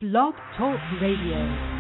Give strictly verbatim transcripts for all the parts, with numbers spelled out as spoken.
Blog Talk Radio.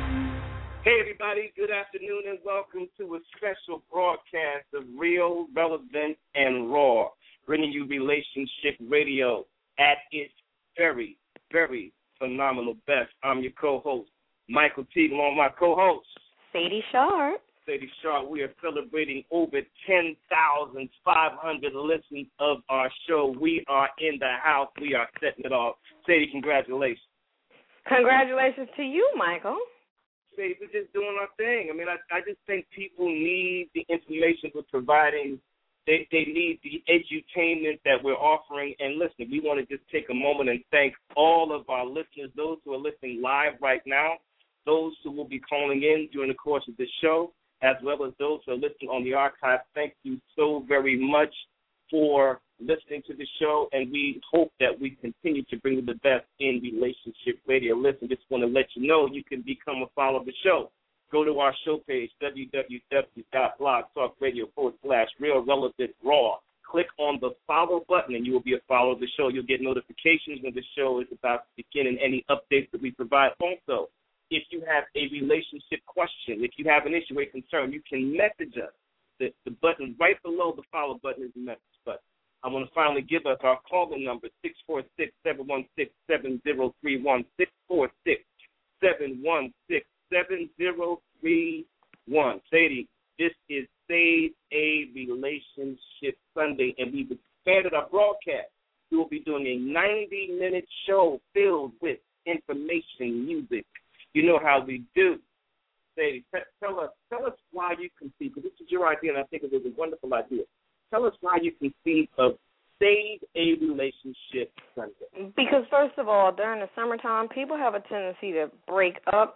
Hey, everybody. Good afternoon and welcome to a special broadcast of Real, Relevant, and Raw, bringing you relationship radio at its very, very phenomenal best. I'm your co-host, Michael T. Along with my co-host, Sadie Sharp. Sadie Sharp. We are celebrating over ten thousand five hundred listens of our show. We are in the house. We are setting it off. Sadie, congratulations. Congratulations to you, Michael. Sadie, we're just doing our thing. I mean, I, I just think people need the information we're providing. They, they need the edutainment that we're offering. And listen, we want to just take a moment and thank all of our listeners, those who are listening live right now, those who will be calling in during the course of this show, as well as those who are listening on the archive. Thank you so very much for listening to the show, and we hope that we continue to bring you the best in relationship radio. Listen, just want to let you know you can become a follower of the show. Go to our show page, www.blogtalkradio forward slash real relevant raw. Click on the follow button, and you will be a follower of the show. You'll get notifications when the show is about to begin and any updates that we provide. Also, if you have a relationship question, if you have an issue or concern, you can message us. The, the button right below the follow button is the message button. I want to finally give us our calling number, six four six, seven one six, seven zero three one, six four six, seven one six, seven zero three one. Sadie, this is Save a Relationship Sunday, and we've expanded our broadcast. We will be doing a ninety-minute show filled with information, music. You know how we do. Sadie, tell us, tell us why you conceived, because this is your idea, and I think it was a wonderful idea. Tell us why you conceived of Save a Relationship Sunday. Because, first of all, during the summertime, people have a tendency to break up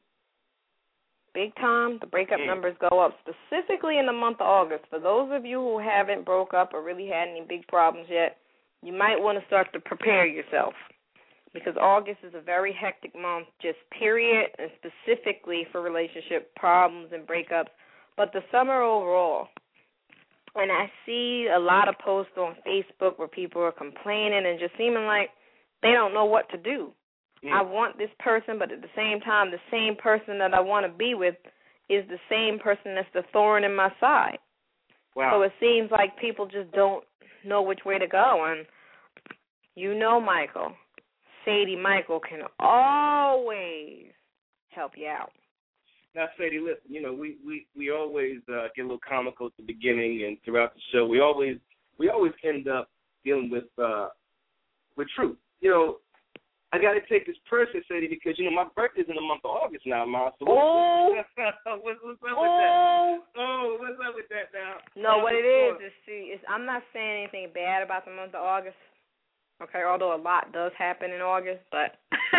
big time. The breakup mm. numbers go up, specifically in the month of August. For those of you who haven't broke up or really had any big problems yet, you might want to start to prepare yourself, because August is a very hectic month, just period, and specifically for relationship problems and breakups, but the summer overall. And I see a lot of posts on Facebook where people are complaining and just seeming like they don't know what to do. Mm. I want this person, but at the same time, the same person that I want to be with is the same person that's the thorn in my side. Wow. So it seems like people just don't know which way to go. And you know, Michael, Sadie Michael can always help you out. Now, Sadie, listen, you know, we, we, we always uh, get a little comical at the beginning and throughout the show. We always we always end up dealing with uh, with truth. You know, I got to take this person, Sadie, because, you know, my birthday's in the month of August now, Ma. So what's, oh. what's, what's up oh. with that? Oh, what's up with that now? No, what it is is, see, it's, I'm not saying anything bad about the month of August. Okay, although a lot does happen in August, but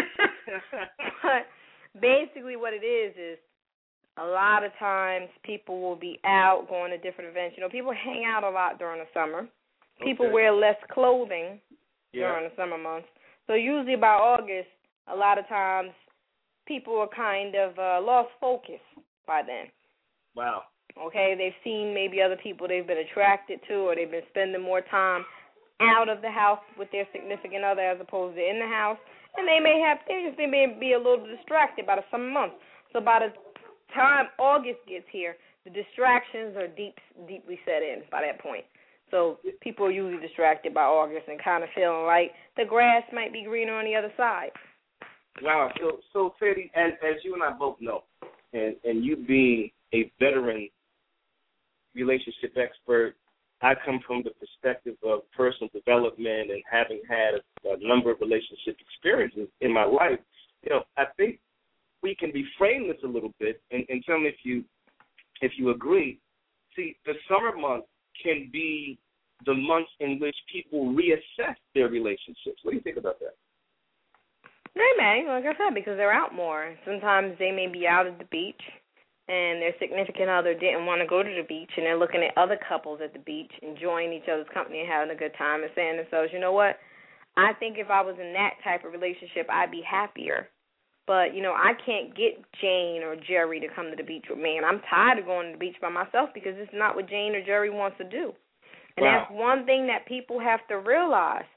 but basically what it is is a lot of times people will be out going to different events. You know, people hang out a lot during the summer. People okay. wear less clothing yeah. during the summer months. So usually by August, a lot of times people are kind of uh, lost focus by then. Wow. Okay, they've seen maybe other people they've been attracted to, or they've been spending more time out of the house with their significant other as opposed to in the house, and they may have they just may be a little distracted by the summer months. So by the time August gets here, the distractions are deep, deeply set in by that point. So people are usually distracted by August and kind of feeling like the grass might be greener on the other side. Wow. So, so Sadie, as, as you and I both know, and, and you being a veteran relationship expert, I come from the perspective of personal development and having had a, a number of relationship experiences in my life. You know, I think we can reframe this a little bit and, and tell me if you if you agree. See, the summer months can be the months in which people reassess their relationships. What do you think about that? They may, like I said, because they're out more. Sometimes they may be out at the beach, and their significant other didn't want to go to the beach, and they're looking at other couples at the beach, enjoying each other's company and having a good time, and saying to themselves, you know what, I think if I was in that type of relationship, I'd be happier. But, you know, I can't get Jane or Jerry to come to the beach with me, and I'm tired of going to the beach by myself because it's not what Jane or Jerry wants to do. And wow. that's one thing that people have to realize.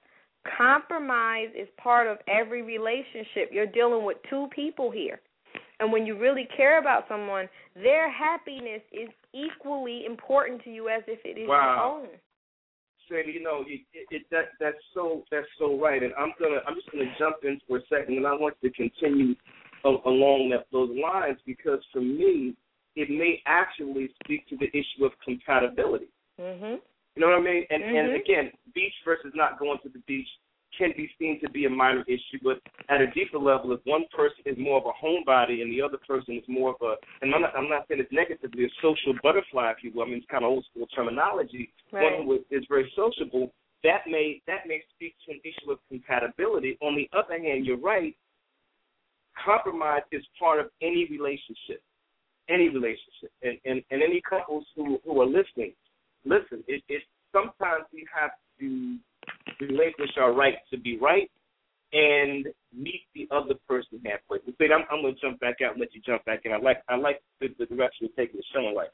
Compromise is part of every relationship. You're dealing with two people here. And when you really care about someone, their happiness is equally important to you as if it is wow. your own. Sandy, you know, it, it, that that's so that's so right. And I'm gonna I'm just gonna jump in for a second, and I want to continue a- along that, those lines, because for me, it may actually speak to the issue of compatibility. Mhm. You know what I mean? And mm-hmm. and again, beach versus not going to the beach can be seen to be a minor issue, but at a deeper level, if one person is more of a homebody and the other person is more of a, and I'm not, I'm not saying it's negatively, a social butterfly, if you will. I mean, it's kind of old school terminology. Right. One who is very sociable, that may that may speak to an issue of compatibility. On the other hand, you're right. Compromise is part of any relationship, any relationship, and and, and any couples who, who are listening. Listen, it, it sometimes we have to relinquish our right to be right and meet the other person halfway. So, I'm, I'm going to jump back out and let you jump back in. I like I like the, the direction you're taking the show right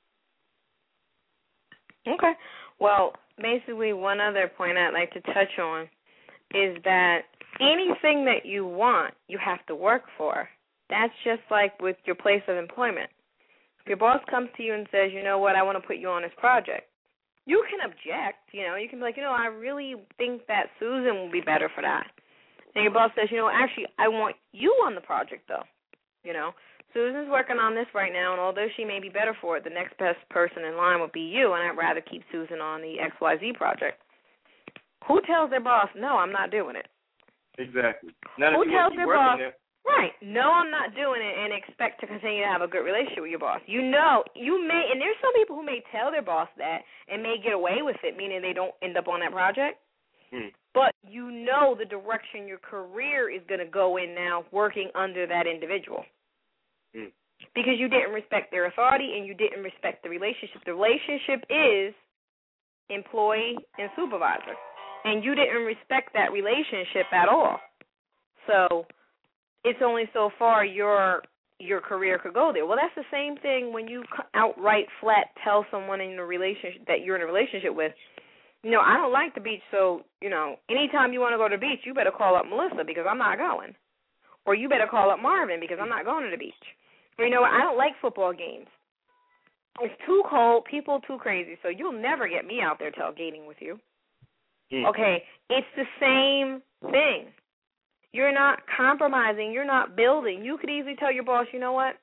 now. Okay. Well, basically, one other point I'd like to touch on is that anything that you want, you have to work for. That's just like with your place of employment. If your boss comes to you and says, you know what, I want to put you on this project, you can object. You know, you can be like, you know, I really think that Susan will be better for that. And your boss says, you know, actually, I want you on the project, though. You know, Susan's working on this right now, and although she may be better for it, the next best person in line would be you, and I'd rather keep Susan on the X Y Z project. Who tells their boss, no, I'm not doing it? Exactly. Now, Who tells their boss, there. right, no, I'm not doing it, and expect to continue to have a good relationship with your boss? You know, you may, and there's some people who may tell their boss that and may get away with it, meaning they don't end up on that project. Hmm. But you know the direction your career is going to go in now, working under that individual. Hmm. Because you didn't respect their authority and you didn't respect the relationship. The relationship is employee and supervisor. And you didn't respect that relationship at all. So it's only so far your your career could go there. Well, that's the same thing when you outright flat tell someone in a relationship that you're in a relationship with, you know, I don't like the beach, so, you know, anytime you want to go to the beach, you better call up Melissa because I'm not going. Or you better call up Marvin because I'm not going to the beach. Or, you know what, I don't like football games. It's too cold, people too crazy, so you'll never get me out there tailgating with you. Mm. Okay, it's the same thing. You're not compromising. You're not building. You could easily tell your boss, you know what?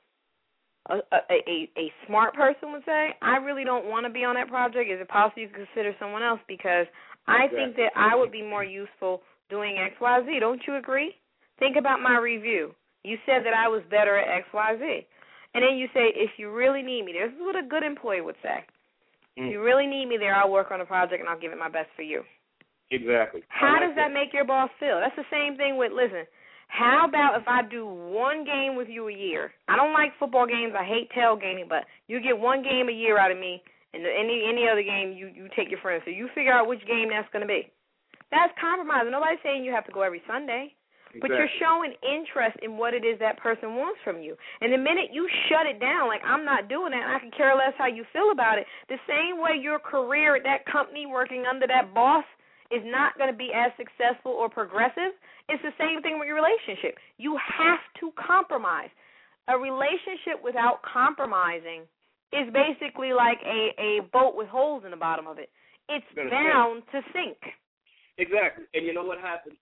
A, a, a, a smart person would say, I really don't want to be on that project. Is it possible you could consider someone else? Because I exactly. think that I would be more useful doing X, Y, Z. Don't you agree? Think about my review. You said that I was better at X, Y, Z. And then you say, if you really need me, this is what a good employee would say. Mm. If you really need me there, I'll work on the project and I'll give it my best for you. Exactly. How like does that, that make your boss feel? That's the same thing with, listen, how about if I do one game with you a year? I don't like football games. I hate tailgating, but you get one game a year out of me, and any any other game you, you take your friends. So you figure out which game that's going to be. That's compromising. Nobody's saying you have to go every Sunday. Exactly. But you're showing interest in what it is that person wants from you. And the minute you shut it down, like, I'm not doing that, and I can care less how you feel about it, the same way your career at that company working under that boss is not going to be as successful or progressive, it's the same thing with your relationship. You have to compromise. A relationship without compromising is basically like a, a boat with holes in the bottom of it. It's bound to sink. Exactly. And you know what happens?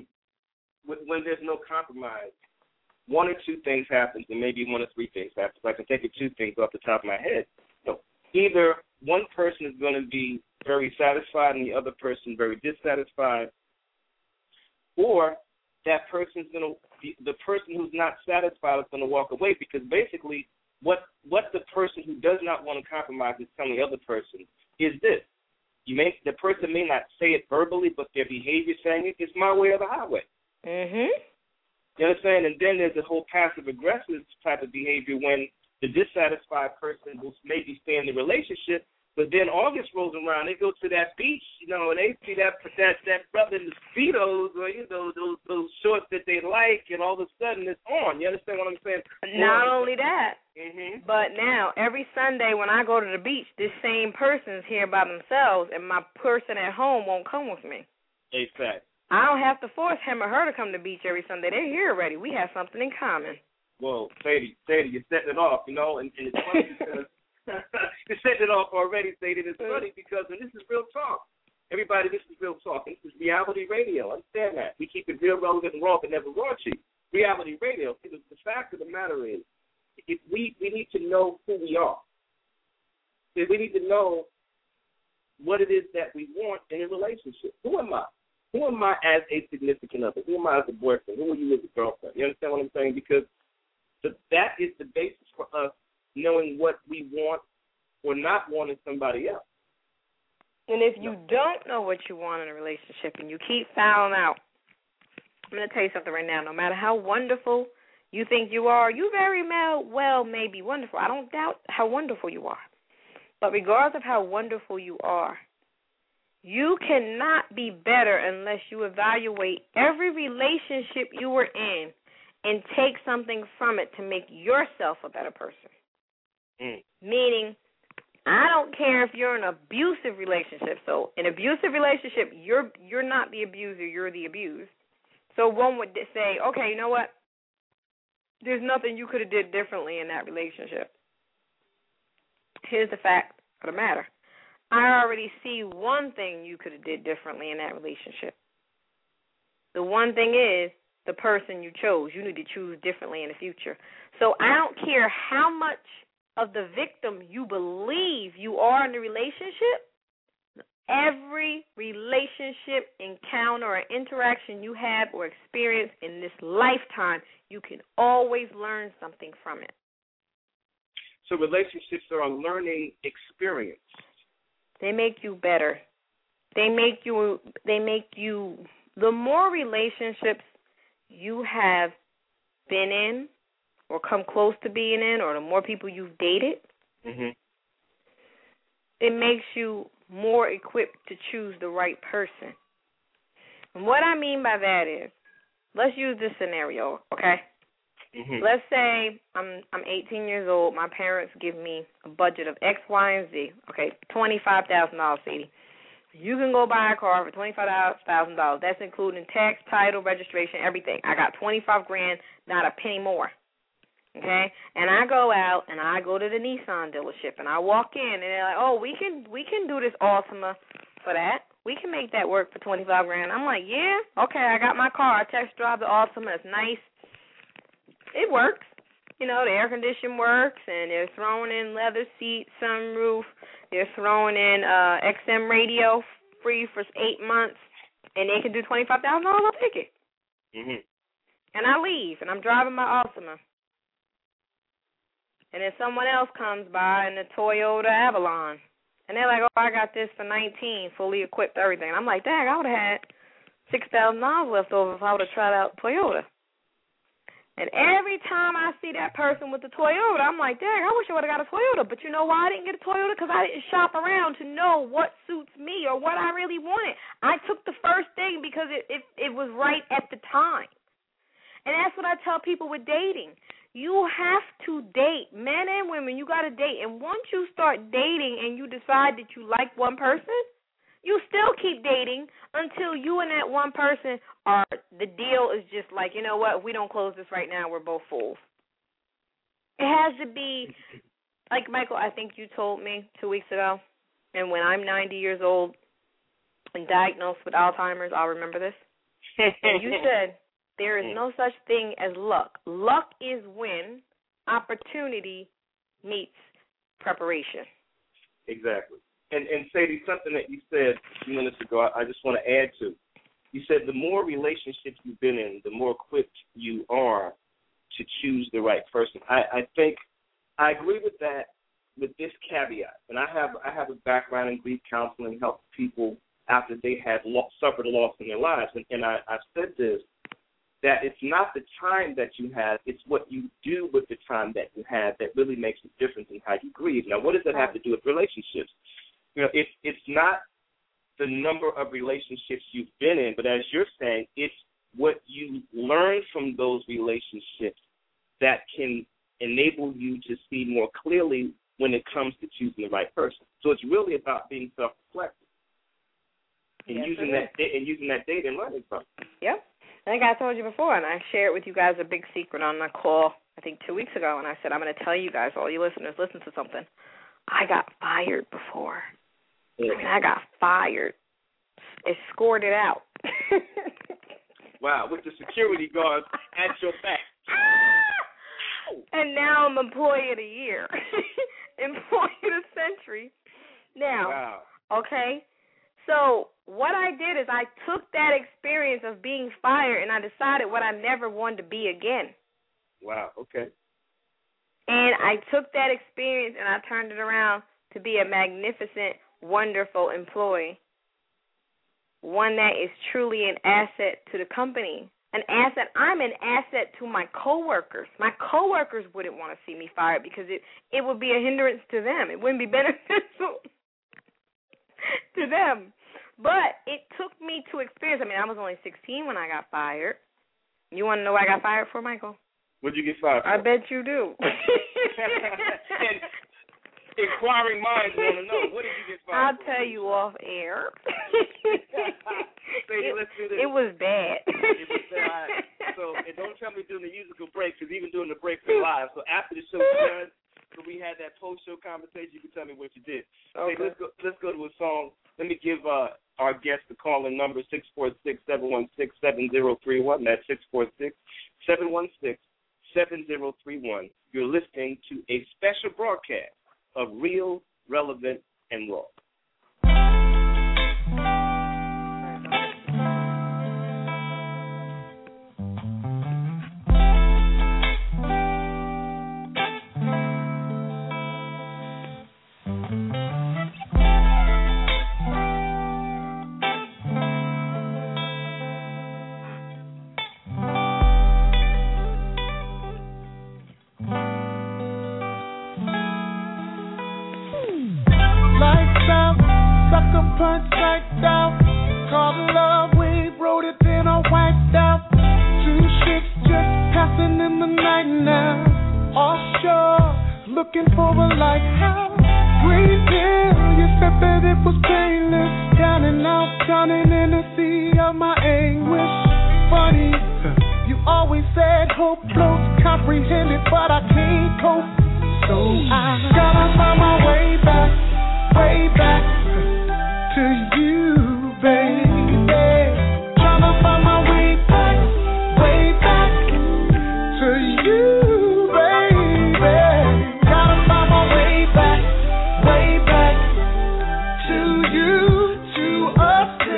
When there's no compromise, one or two things happen, and maybe one or three things happen. I can think of two things off the top of my head. So either one person is going to be very satisfied and the other person very dissatisfied, or that person's going to be, the person who's not satisfied is going to walk away, because basically what what the person who does not want to compromise is telling the other person is this. You may the person may not say it verbally, but their behavior saying it, it's my way or the highway. Mhm. You understand? And then there's a whole passive-aggressive type of behavior when the dissatisfied person will maybe stay in the relationship, but then August rolls around, they go to that beach, you know, and they see that that that brother in the Speedos or, you know, those those shorts that they like, and all of a sudden it's on. You understand what I'm saying? Not well, only that, mm-hmm. but now every Sunday when I go to the beach, this same person's here by themselves, and my person at home won't come with me. Exactly. I don't have to force him or her to come to the beach every Sunday. They're here already. We have something in common. Well, Sadie, Sadie, you're setting it off, you know, and, and it's funny because you're setting it off already, Sadie. It's funny because and this is real talk. Everybody, this is real talk. This is reality radio. Understand that. We keep it real, relevant, and raw, but never raunchy. Reality radio. The, the fact of the matter is, if we, we need to know who we are. We need to know what it is that we want in a relationship. Who am I? Who am I as a significant other? Who am I as a boyfriend? Who are you as a girlfriend? You understand what I'm saying? Because the, that is the basis for us knowing what we want or not want in somebody else. And if you don't know what you want in a relationship and you keep fouling out, I'm going to tell you something right now. No matter how wonderful you think you are, you very well may be wonderful. I don't doubt how wonderful you are. But regardless of how wonderful you are, you cannot be better unless you evaluate every relationship you were in and take something from it to make yourself a better person. Mm. Meaning, I don't care if you're in an abusive relationship. So, in an abusive relationship, you're you're not the abuser, you're the abused. So one would say, okay, you know what? There's nothing you could have did differently in that relationship. Here's the fact of the matter. I already see one thing you could have did differently in that relationship. The one thing is the person you chose. You need to choose differently in the future. So I don't care how much of the victim you believe you are in the relationship, every relationship, encounter, or interaction you have or experience in this lifetime, you can always learn something from it. So relationships are a learning experience. They make you better. They make you, they make you, the more relationships you have been in or come close to being in, or the more people you've dated, mm-hmm. it makes you more equipped to choose the right person. And what I mean by that is, let's use this scenario, okay? Mm-hmm. Let's say I'm I'm eighteen years old. My parents give me a budget of X, Y, and Z. Okay, twenty-five thousand dollars, Sadie. You can go buy a car for twenty-five thousand dollars. That's including tax, title, registration, everything. I got twenty-five grand, not a penny more. Okay, and I go out and I go to the Nissan dealership and I walk in and they're like, oh, we can we can do this Altima for that. We can make that work for twenty-five grand. I'm like, yeah, okay. I got my car. I test drive the Altima. It's nice. It works. You know, the air conditioning works, and they're throwing in leather seats, sunroof. They're throwing in uh, X M radio free for eight months, and they can do twenty-five thousand dollars. I'll take it. Mm-hmm. And I leave, and I'm driving my Altima. And then someone else comes by in the Toyota Avalon, and they're like, oh, I got this for nineteen, fully equipped, everything. And I'm like, dang, I would have had six thousand dollars left over if I would have tried out Toyota. And every time I see that person with the Toyota, I'm like, dang, I wish I would have got a Toyota. But you know why I didn't get a Toyota? Because I didn't shop around to know what suits me or what I really wanted. I took the first thing because it, it, it was right at the time. And that's what I tell people with dating. You have to date. Men and women, you got to date. And once you start dating and you decide that you like one person, you still keep dating until you and that one person are, the deal is just like, you know what, if we don't close this right now, we're both fools. It has to be, like, Michael, I think you told me two weeks ago, and when I'm ninety years old and diagnosed with Alzheimer's, I'll remember this. And you said there is no such thing as luck. Luck is when opportunity meets preparation. Exactly. And, and Sadie, something that you said a few minutes ago, I, I just want to add to. You said the more relationships you've been in, the more equipped you are to choose the right person. I, I think I agree with that with this caveat. And I have I have a background in grief counseling, help people after they have lost, suffered a loss in their lives. And, and I, I've said this, that it's not the time that you have, it's what you do with the time that you have that really makes a difference in how you grieve. Now, what does that have to do with relationships? You know, it's it's not the number of relationships you've been in, but as you're saying, it's what you learn from those relationships that can enable you to see more clearly when it comes to choosing the right person. So it's really about being self-reflective. and yes, using that da- and using that data and learning from it. Yep. I think I told you before, and I shared with you guys a big secret on the call, I think two weeks ago, and I said, I'm going to tell you guys, all you listeners, listen to something. I got fired before. Yeah. I mean, I got fired. Escorted out. Wow, with the security guards at your back. And now I'm employee of the year. Employee of the century. Now, wow. Okay, so what I did is I took that experience of being fired and I decided what I never wanted to be again. Wow, okay. And I took that experience and I turned it around to be a magnificent, wonderful employee. One that is truly an asset to the company. An asset. I'm an asset to my coworkers. My coworkers wouldn't want to see me fired because it, it would be a hindrance to them. It wouldn't be beneficial to them. But it took me to experience. I mean, I was only sixteen when I got fired. You want to know what I got fired for, Michael? What did you get fired for? I bet you do. And inquiring minds want to know, what did you get fired I'll for? tell you off air. Baby, it, let's do this. It was bad. It was bad. So, and don't tell me during the musical break, because even during the break, we're live. So after the show's done, so we had that post-show conversation, you can tell me what you did. Okay. Hey, let's go. Let's go to a song. Let me give uh, our guest the call-in number six four six, seven one six, seven zero three one. That's six four six, seven one six, seven zero three one. You're listening to a special broadcast of Real, Relevant, and Raw. Punch psyched out, called love, we wrote it, then I wiped out. Two ships just passing in the night now. Offshore, looking for a lighthouse. Green hill, you said that it was painless. Down and out, drowning in the sea of my anguish. Funny, you always said hope floats, comprehended, but I can't cope. So I gotta find my way back, way back to you, baby. Tryna find my way back, way back to you, baby. Gotta find my way back, way back to you, to us, to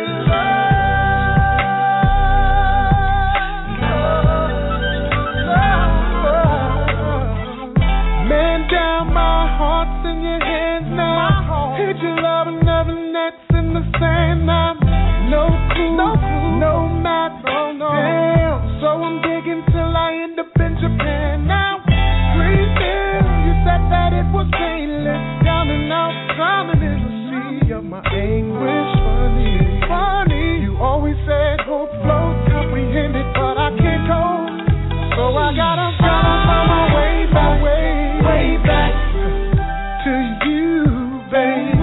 love. Man down, my heart's in your hands now. Hit your love and never net. The same now, no clue, no, clue, no map, no, no. Damn, so I'm digging till I end up in Japan now. Green hill, you said that it was painless. Down and out, drowning in the sea of my anguish. Funny, funny, you always said hope floats, comprehended, but I can't cope. So I gotta, gotta find my way back, way, way back to you, baby.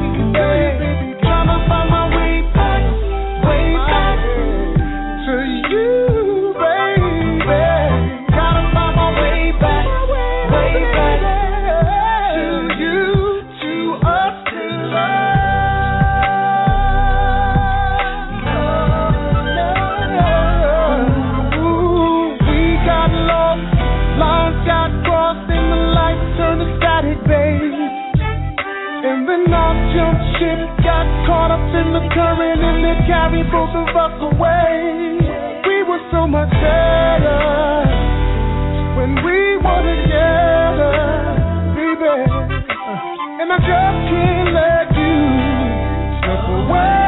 Caught up in the current and it carried both of us away. We were so much better when we were together, baby. And I just can't let you slip away.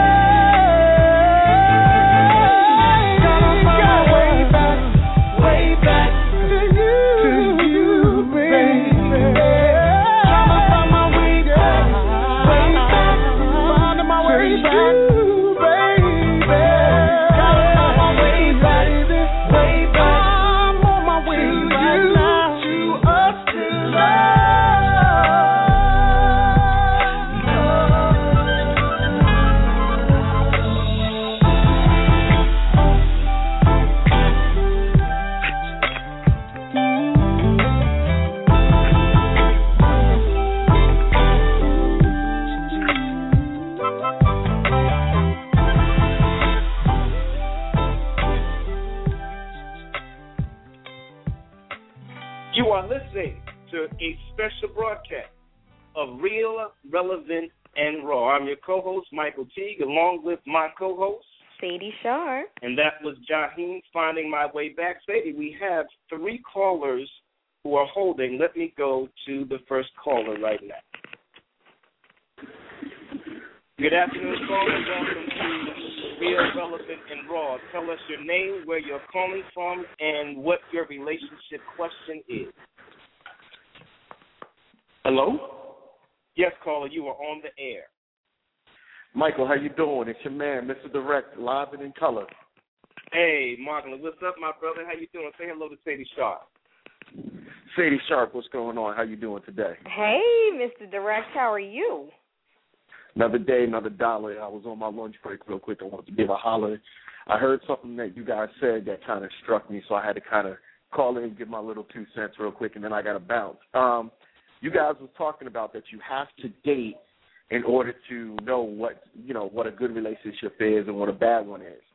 Gotta find my way back, way back to you, to you, baby. Tryna find my way back, way back. Way back, you, baby. Gotta find my way back, way back. You are listening to a special broadcast of Real, Relevant, and Raw. I'm your co-host, Michael Teague, along with my co-host, Sadie Shar. And that was Jaheem finding my way back. Sadie, we have three callers who are holding. Let me go to the first caller right now. Good afternoon, caller. Welcome to Real, Relevant, and Raw. Tell us your name, where you're calling from, and what your relationship question is. Hello? Yes, caller, you are on the air. Michael, how you doing? It's your man, Mister Direct, live and in color. Hey, Marlon, what's up, my brother? How you doing? Say hello to Sadie Sharp. Sadie Sharp, what's going on? How you doing today? Hey, Mister Direct, how are you? Another day, another dollar. I was on my lunch break real quick. I wanted to give a holler. I heard something that you guys said that kind of struck me, so I had to kind of call in and give my little two cents real quick, and then I got to bounce. Um, you guys was talking about that you have to date in order to know what, you know, what a good relationship is and what a bad one is.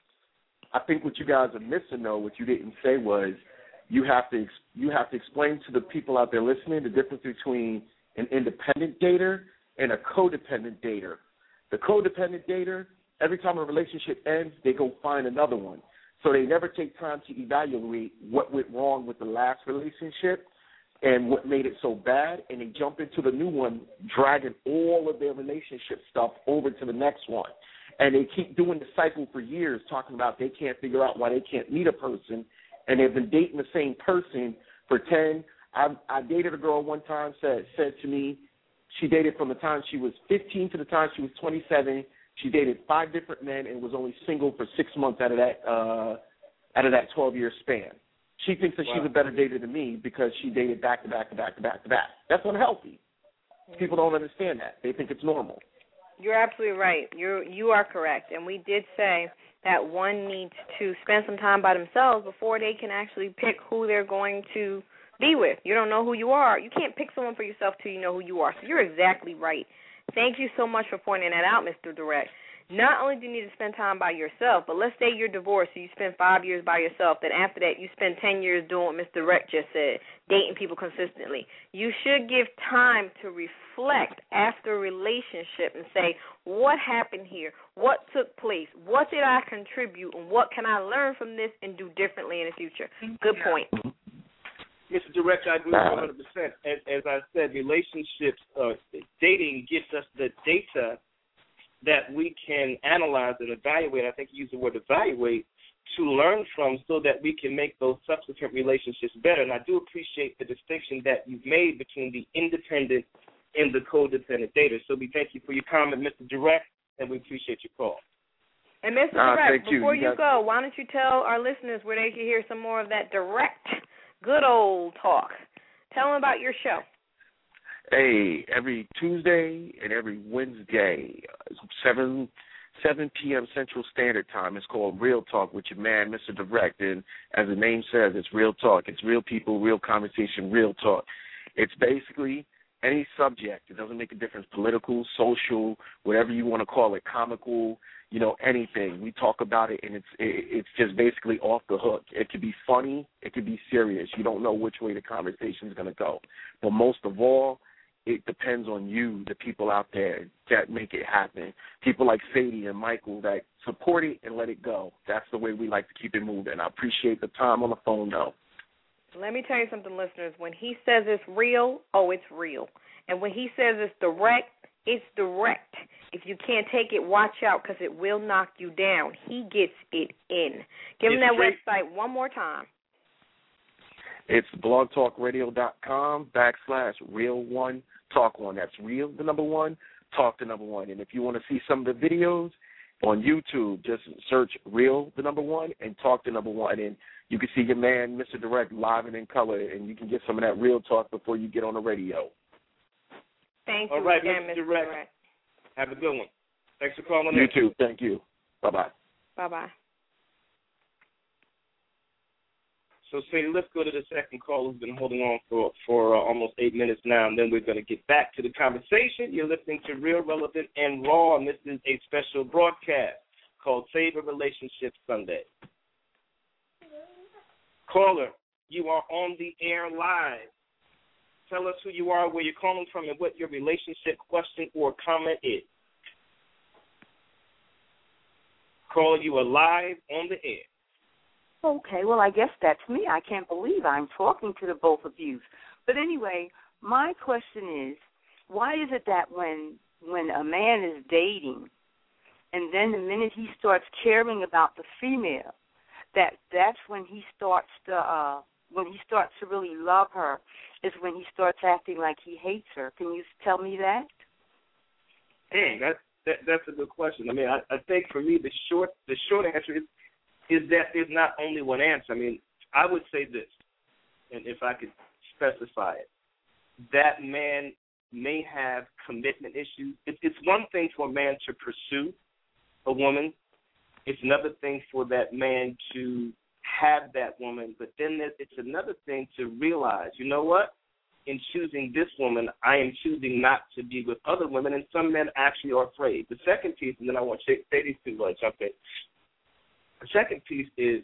I think what you guys are missing, though, what you didn't say was you have to you have to explain to the people out there listening the difference between an independent dater and a codependent dater. The codependent dater, every time a relationship ends, they go find another one. So they never take time to evaluate what went wrong with the last relationship and what made it so bad, and they jump into the new one, dragging all of their relationship stuff over to the next one. And they keep doing the cycle for years, talking about they can't figure out why they can't meet a person, and they've been dating the same person for ten. I, I dated a girl one time, said said to me, she dated from the time she was fifteen to the time she was twenty-seven. She dated five different men and was only single for six months out of that uh, out of that twelve-year span. She thinks that wow. she's a better dater than me because she dated back to back to back to back to back. That's unhealthy. Mm-hmm. People don't understand that. They think it's normal. You're absolutely right. You you are correct. And we did say that one needs to spend some time by themselves before they can actually pick who they're going to be with. You don't know who you are. You can't pick someone for yourself till you know who you are. So you're exactly right. Thank you so much for pointing that out, Mister Direct. Not only do you need to spend time by yourself, but let's say you're divorced, so you spend five years by yourself. Then after that, you spend ten years doing what Mister Direct just said, dating people consistently. You should give time to reflect after a relationship and say, what happened here? What took place? What did I contribute? And what can I learn from this and do differently in the future? Good point. Mister Direct, I agree one hundred percent. As, as I said, relationships, uh, dating gives us the data that we can analyze and evaluate. I think you use the word evaluate to learn from so that we can make those subsequent relationships better. And I do appreciate the distinction that you've made between the independent and the codependent dater. So we thank you for your comment, Mister Direct, and we appreciate your call. And Mister Uh, Direct, before you, you, you go, why don't you tell our listeners where they can hear some more of that direct, good old talk? Tell them about your show. Hey, every Tuesday and every Wednesday, seven seven p.m. Central Standard Time. It's called Real Talk with your man, Mister Direct. And as the name says, it's real talk. It's real people, real conversation, real talk. It's basically any subject. It doesn't make a difference, political, social, whatever you want to call it, comical, you know, anything. We talk about it, and it's it's just basically off the hook. It could be funny. It could be serious. You don't know which way the conversation is going to go. But most of all, it depends on you, the people out there that make it happen. People like Sadie and Michael that support it and let it go. That's the way we like to keep it moving. I appreciate the time on the phone, though. Let me tell you something, listeners. When he says it's real, oh, it's real. And when he says it's direct, it's direct. If you can't take it, watch out because it will knock you down. He gets it in. Give him that website one more time. It's blogtalkradio.com backslash real one talk one. That's real, the number one, talk the number one. And if you want to see some of the videos on YouTube, just search real, the number one, and talk the number one. And you can see your man, Mister Direct, live and in color, and you can get some of that real talk before you get on the radio. Thank you All right, again, Mister Mister Direct. Direct. Have a good one. Thanks for calling You in. too. Thank you. Bye-bye. Bye-bye. So, Sadie, let's go to the second call who's been holding on for, for uh, almost eight minutes now, and then we're going to get back to the conversation. You're listening to Real, Relevant, and Raw, and this is a special broadcast called Save a Relationship Sunday. Caller, You are on the air live. Tell us who you are, where you're calling from, and what your relationship question or comment is. Caller, you are live on the air. Okay, well, I guess that's me. I can't believe I'm talking to the both of you. But anyway, my question is, why is it that when when a man is dating, and then the minute he starts caring about the female, that that's when he starts to uh, when he starts to really love her, is when he starts acting like he hates her. Can you tell me that? Dang, that's that, that's a good question. I mean, I, I think for me the short the short answer is is that there's not only one answer. I mean, I would say this, and if I could specify it, that man may have commitment issues. It, it's one thing for a man to pursue a woman. It's another thing for that man to have that woman. But then it's another thing to realize, you know what? In choosing this woman, I am choosing not to be with other women, and some men actually are afraid. The second piece, and then I want to say these two words, jump in. The second piece is,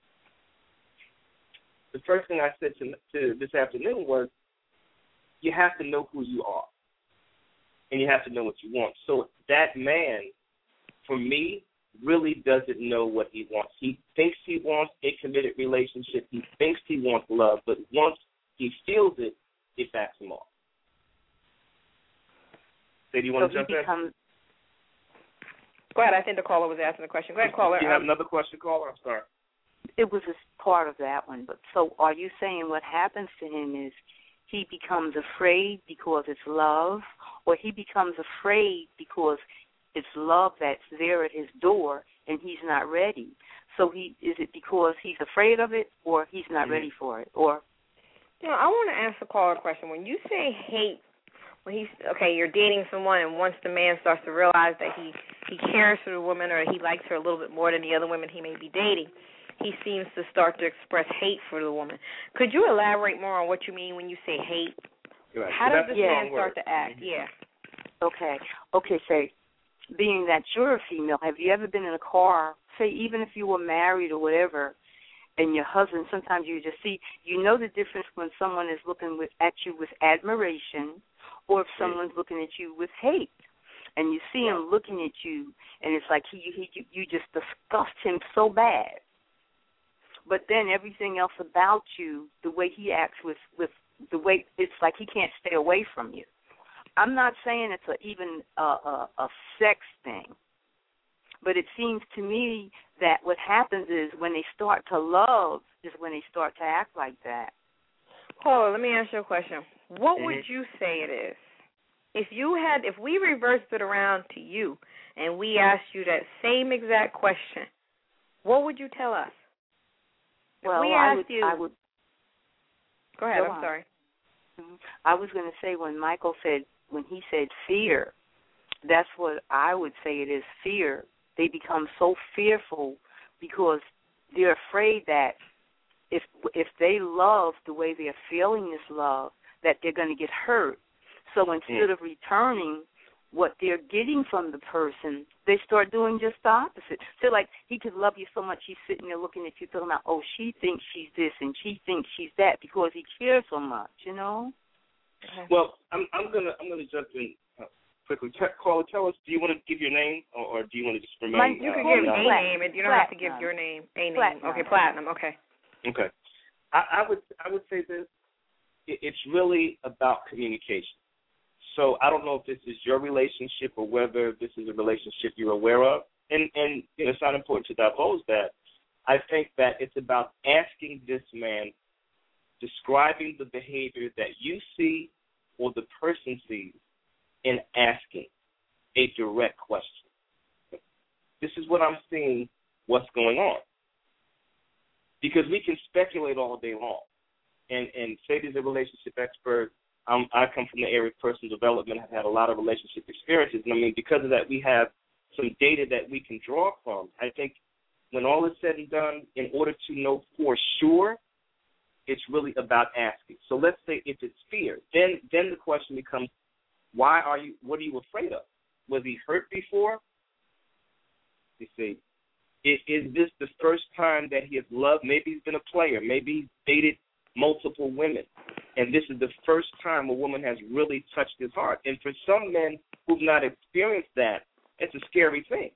the first thing I said to, to this afternoon was, you have to know who you are, and you have to know what you want. So that man, for me, really doesn't know what he wants. He thinks he wants a committed relationship. He thinks he wants love, but once he feels it, it backs him off. So do you want so to jump becomes, in? Go ahead. I think the caller was asking the question. Go ahead, caller. Do you have um, another question, caller? I'm sorry. It was a part of that one. But so are you saying what happens to him is he becomes afraid because it's love, or he becomes afraid because it's love that's there at his door and he's not ready? So he is it because he's afraid of it, or he's not mm-hmm. ready for it? Or you know, I want to ask the caller a question. When you say hate, when he's okay, you're dating someone, and once the man starts to realize that he he cares for the woman, or he likes her a little bit more than the other women he may be dating, he seems to start to express hate for the woman. Could you elaborate more on what you mean when you say hate? Right. How so does this yeah. man start to act? Yeah. Okay. Okay, say, being that you're a female, have you ever been in a car, say even if you were married or whatever, and your husband, sometimes you just see, you know the difference when someone is looking with, at you with admiration, or if someone's looking at you with hate. And you see him looking at you, and it's like he, he you just disgust him so bad. But then everything else about you, the way he acts with, with the way, it's like he can't stay away from you. I'm not saying it's a, even a, a, a sex thing, but it seems to me that what happens is when they start to love is when they start to act like that. Paul, let me ask you a question. What would you say it is? If you had, if we reversed it around to you and we asked you that same exact question, what would you tell us? If well, we I asked would, you. I would. Go ahead. Go I'm on. sorry. I was going to say when Michael said, when he said fear, that's what I would say it is, fear. They become so fearful because they're afraid that if if they love the way they're feeling this love, that they're going to get hurt. So instead of returning what they're getting from the person, they start doing just the opposite. So like he could love you so much, he's sitting there looking at you, talking about, oh, she thinks she's this and she thinks she's that because he cares so much, you know. Well, I'm, I'm gonna I'm gonna jump in uh, quickly. T- Caller, tell us. Do you want to give your name, or, or do you want to just remain? My, you uh, could give a Platinum. name, and you don't Platinum. have to give your name. A name. Platinum. Okay, platinum. Okay. Okay. I, I would I would say this. It, it's really about communication. So I don't know if this is your relationship or whether this is a relationship you're aware of, and and you know, it's not important to divulge that. I think that it's about asking this man, describing the behavior that you see or the person sees, and asking a direct question. This is what I'm seeing, what's going on. Because we can speculate all day long. And, and Sadie's a relationship expert. Um, I come from the area of personal development. I've had a lot of relationship experiences. And, I mean, because of that, we have some data that we can draw from. I think when all is said and done, in order to know for sure, it's really about asking. So let's say if it's fear, then then the question becomes, why are you? What are you afraid of? Was he hurt before? You see, is, is this the first time that he has loved? Maybe he's been a player. Maybe he's dated multiple women. And this is the first time a woman has really touched his heart. And for some men who've not experienced that, it's a scary thing.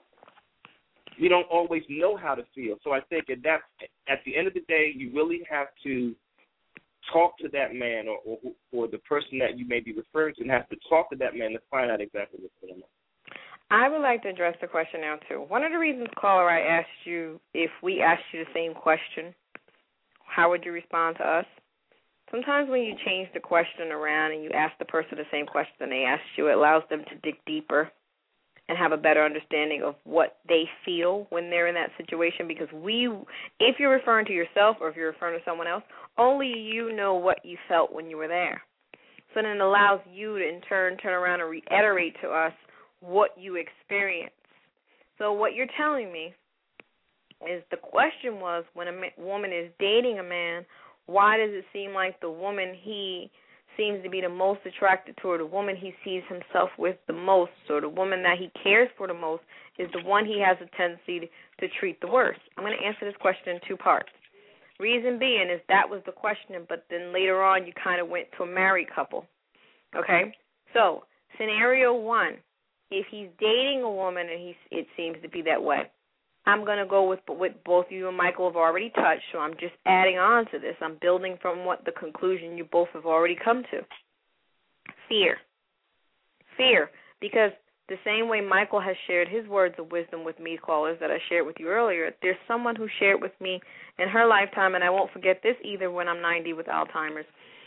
We don't always know how to feel. So I think at that, at the end of the day, you really have to talk to that man or, or, or the person that you may be referring to, and have to talk to that man to find out exactly what's going on. I would like to address the question now, too. One of the reasons, caller, I asked you, if we asked you the same question, how would you respond to us? Sometimes when you change the question around and you ask the person the same question they asked you, it allows them to dig deeper and have a better understanding of what they feel when they're in that situation, because we, if you're referring to yourself or if you're referring to someone else, only you know what you felt when you were there. So then it allows you to, in turn, turn around and reiterate to us what you experienced. So what you're telling me is the question was, when a ma- woman is dating a man, why does it seem like the woman he seems to be the most attracted to, or the woman he sees himself with the most, or the woman that he cares for the most, is the one he has a tendency to, to treat the worst? I'm going to answer this question in two parts. Reason being is that was the question, but then later on you kind of went to a married couple. Okay? So, scenario one, if he's dating a woman and he's, it seems to be that way, I'm going to go with what both you and Michael have already touched, so I'm just adding on to this. I'm building from what the conclusion you both have already come to. Fear. Fear. Because the same way Michael has shared his words of wisdom with me, callers, that I shared with you earlier, there's someone who shared with me in her lifetime, and I won't forget this either when I'm ninety with Alzheimer's.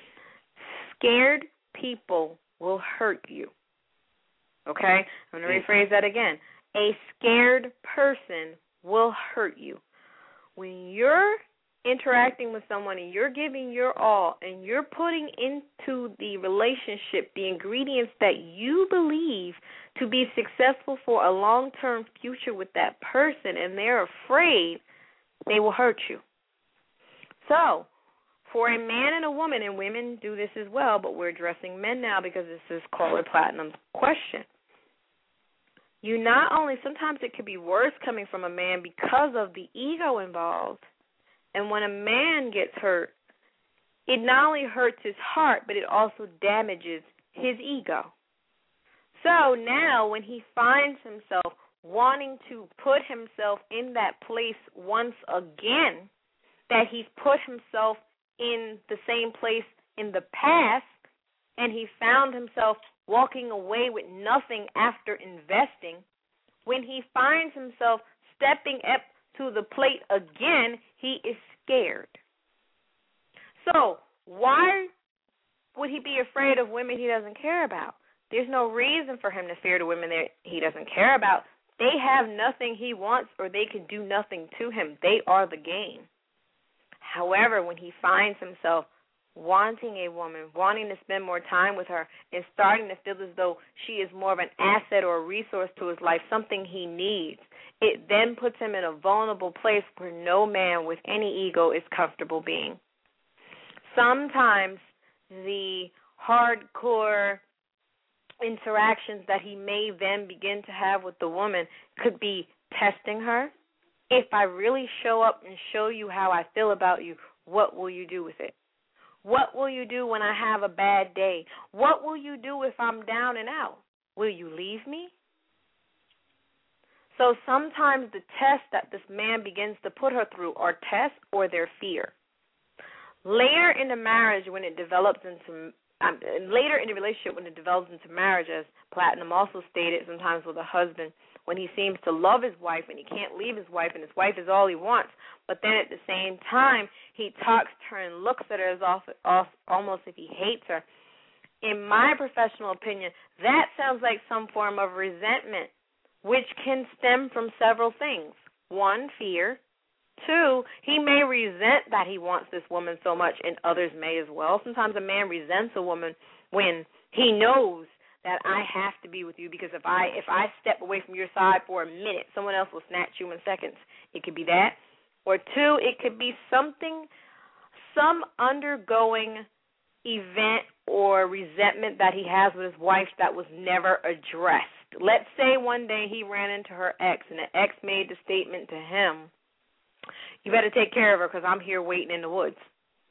Scared people will hurt you. Okay? I'm going to rephrase that again. A scared person will hurt you. When you're interacting with someone and you're giving your all and you're putting into the relationship the ingredients that you believe to be successful for a long-term future with that person, and they're afraid, they will hurt you. So, for a man and a woman, and women do this as well, but we're addressing men now because this is Caller Platinum's question. You not only, sometimes it could be worse coming from a man because of the ego involved. And when a man gets hurt, it not only hurts his heart, but it also damages his ego. So now when he finds himself wanting to put himself in that place once again, that he's put himself in the same place in the past, and he found himself walking away with nothing after investing, when he finds himself stepping up to the plate again, he is scared. So why would he be afraid of women he doesn't care about? There's no reason for him to fear the women that he doesn't care about. They have nothing he wants, or they can do nothing to him. They are the game. However, when he finds himself wanting a woman, wanting to spend more time with her, and starting to feel as though she is more of an asset or a resource to his life, something he needs, it then puts him in a vulnerable place where no man with any ego is comfortable being. Sometimes the hardcore interactions that he may then begin to have with the woman could be testing her. If I really show up and show you how I feel about you, what will you do with it? What will you do when I have a bad day? What will you do if I'm down and out? Will you leave me? So sometimes the tests that this man begins to put her through are tests or their fear. Later in the marriage, when it develops into, um, later in the relationship when it develops into marriage, as Platinum also stated, sometimes with a husband, when he seems to love his wife and he can't leave his wife and his wife is all he wants, but then at the same time he talks to her and looks at her as off, off, almost if he hates her. In my professional opinion, that sounds like some form of resentment, which can stem from several things. One, fear. Two, he may resent that he wants this woman so much, and others may as well. Sometimes a man resents a woman when he knows that I have to be with you, because if I if I step away from your side for a minute, someone else will snatch you in seconds. It could be that. Or two, it could be something, some undergoing event or resentment that he has with his wife that was never addressed. Let's say one day he ran into her ex, and the ex made the statement to him, you better take care of her because I'm here waiting in the woods.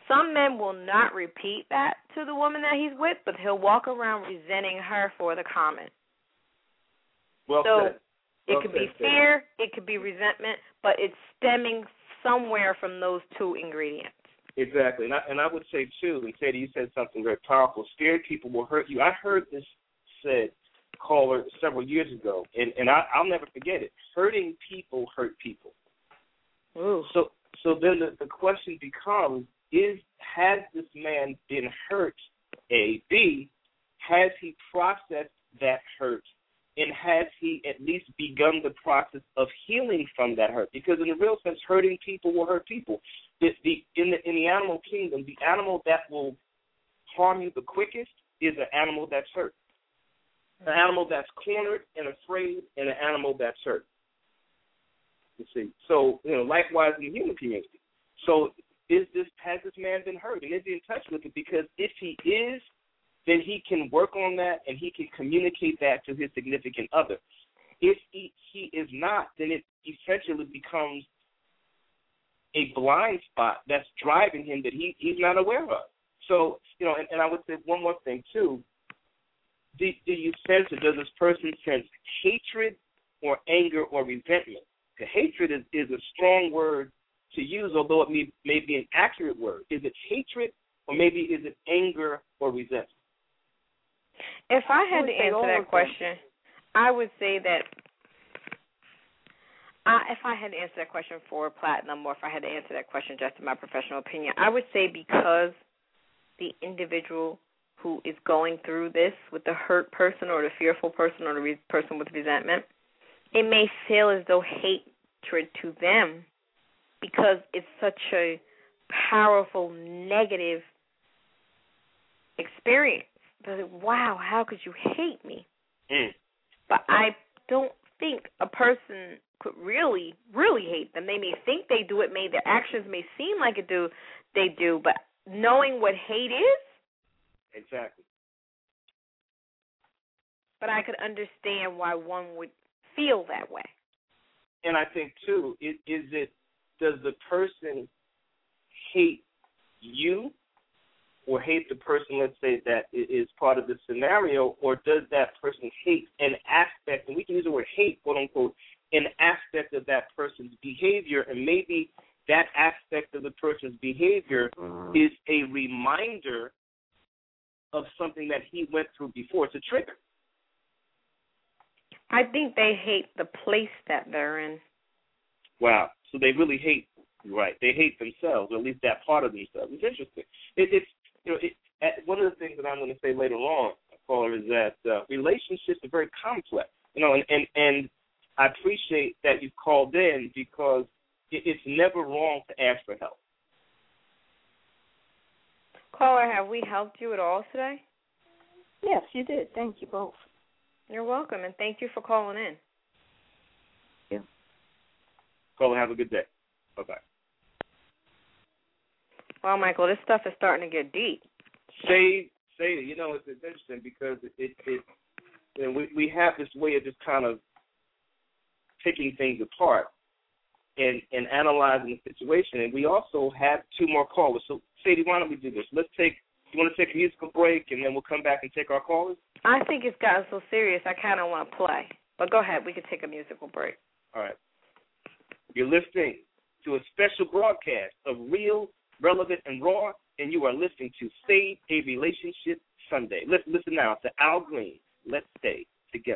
Some men will not repeat that to the woman that he's with, but he'll walk around resenting her for the comment. Well so said. Well it could said, be fear, it could be resentment, but it's stemming somewhere from those two ingredients. Exactly. And I, and I would say, too, and Sadie, you said something very powerful. Scared people will hurt you. I heard this said, caller, several years ago, and, and I, I'll never forget it. Hurting people hurt people. Ooh. So so then the, the question becomes, is has this man been hurt, A? B, has he processed that hurt? And has he at least begun the process of healing from that hurt? Because in the real sense, hurting people will hurt people. The, the, in, the, in the animal kingdom, the animal that will harm you the quickest is an animal that's hurt. An animal that's cornered and afraid, and an animal that's hurt. You see. So, you know, likewise in the human community. So is this, has this man been hurt? And is he in touch with it? Because if he is, then he can work on that and he can communicate that to his significant other. If he, he is not, then it essentially becomes a blind spot that's driving him that he, he's not aware of. So, you know, and, and I would say one more thing, too. Do, do you sense, or does this person sense hatred or anger or resentment? The hatred is, is a strong word to use, although it may, may be an accurate word. Is it hatred or maybe is it anger or resentment? If I had to answer that question, I would say that I, if I had to answer that question for Platinum, or if I had to answer that question just in my professional opinion, I would say because the individual who is going through this with the hurt person or the fearful person or the re- person with resentment, it may feel as though hatred to them because it's such a powerful negative experience. Like, wow, how could you hate me? Mm. But I don't think a person could really, really hate them. They may think they do it, may their actions may seem like it do, they do, but knowing what hate is, exactly. But I could understand why one would feel that way. And I think too, is, is it does the person hate you? Or hate the person, let's say, that is part of the scenario, or does that person hate an aspect, and we can use the word hate, quote unquote, an aspect of that person's behavior, and maybe that aspect of the person's behavior mm-hmm. is a reminder of something that he went through before. It's a trigger. I think they hate the place that they're in. Wow. So they really hate, right, they hate themselves, or at least that part of themselves. It's interesting. It, it's You know, it, one of the things that I'm going to say later on, caller, is that uh, relationships are very complex. You know, and, and, and I appreciate that you called in because it, it's never wrong to ask for help. Caller, have we helped you at all today? Yes, you did. Thank you both. You're welcome, and thank you for calling in. Yeah. Caller, have a good day. Bye-bye. Well, Michael, this stuff is starting to get deep. Say, say, you know, it's, it's interesting because it, it, it you know, we, we have this way of just kind of picking things apart and, and analyzing the situation. And we also have two more callers. So, Sadie, why don't we do this? Let's take, you want to take a musical break and then we'll come back and take our callers? I think it's gotten so serious I kind of want to play. But go ahead. We can take a musical break. All right. You're listening to a special broadcast of Real, Relevant, and Raw, and you are listening to Save a Relationship Sunday. Listen, listen now to Al Green. Let's stay together.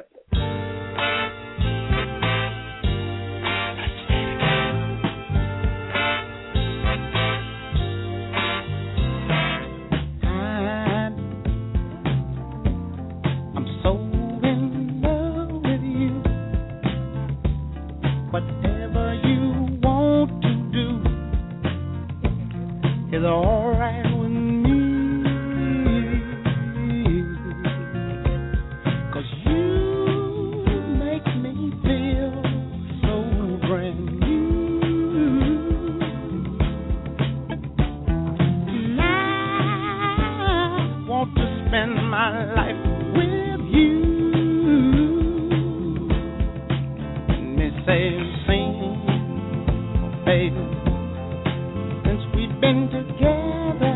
I'm so in love with you. Whatever you want to do is all right with me, 'cause you make me feel so brand new. And I want to spend my life with you. And they say, sing, baby, since we've been together,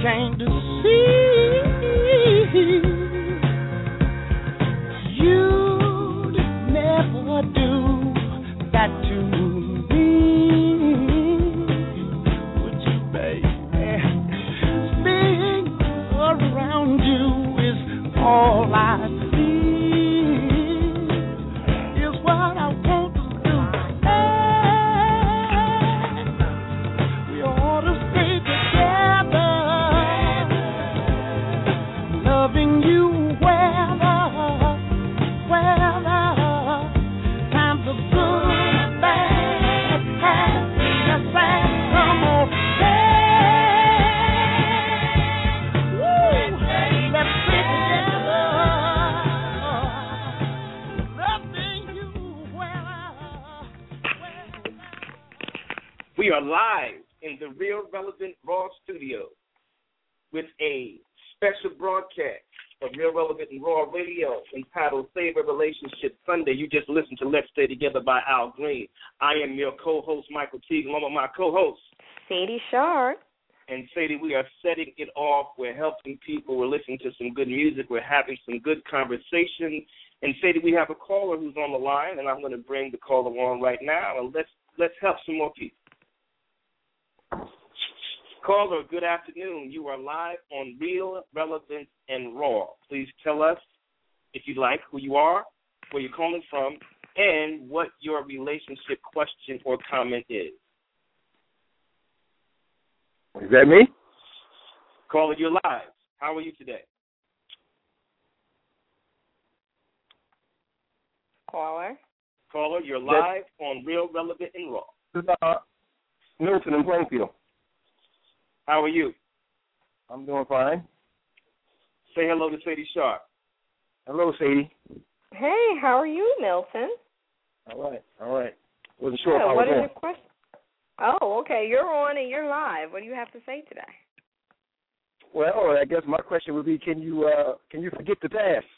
can't deceive. You'd never do that to me, would you, baby? Being around you is all I see, is what I want to do. And we ought to stay together, loving you whether, whether times are good, bad, happy, or sad. Come on, hey, woo, let's stay together, loving you whether, whether. We are live in the Real Relevant Raw studio with a special broadcast of Real Relevant and Raw Radio entitled Save a Relationship Sunday. You just listened to Let's Stay Together by Al Green. I am your co-host, Michael Teague, along with my co-host, Sadie Shard. And Sadie, we are setting it off. We're helping people. We're listening to some good music. We're having some good conversation. And Sadie, we have a caller who's on the line, and I'm going to bring the caller on right now, and let's let's help some more people. Caller, good afternoon. You are live on Real, Relevant, and Raw. Please tell us, if you like, who you are, where you're calling from, and what your relationship question or comment is. Is that me? Caller, you're live. How are you today? Caller. Caller, you're live on Real, Relevant, and Raw. Uh, Milton in Plainfield. How are you? I'm doing fine. Say hello to Sadie Sharp. Hello, Sadie. Hey, how are you, Milton? All right, all right. Wasn't sure Yeah, if I what was is on. your question? Oh, okay. You're on and you're live. What do you have to say today? Well, I guess my question would be, can you uh, can you forget the past?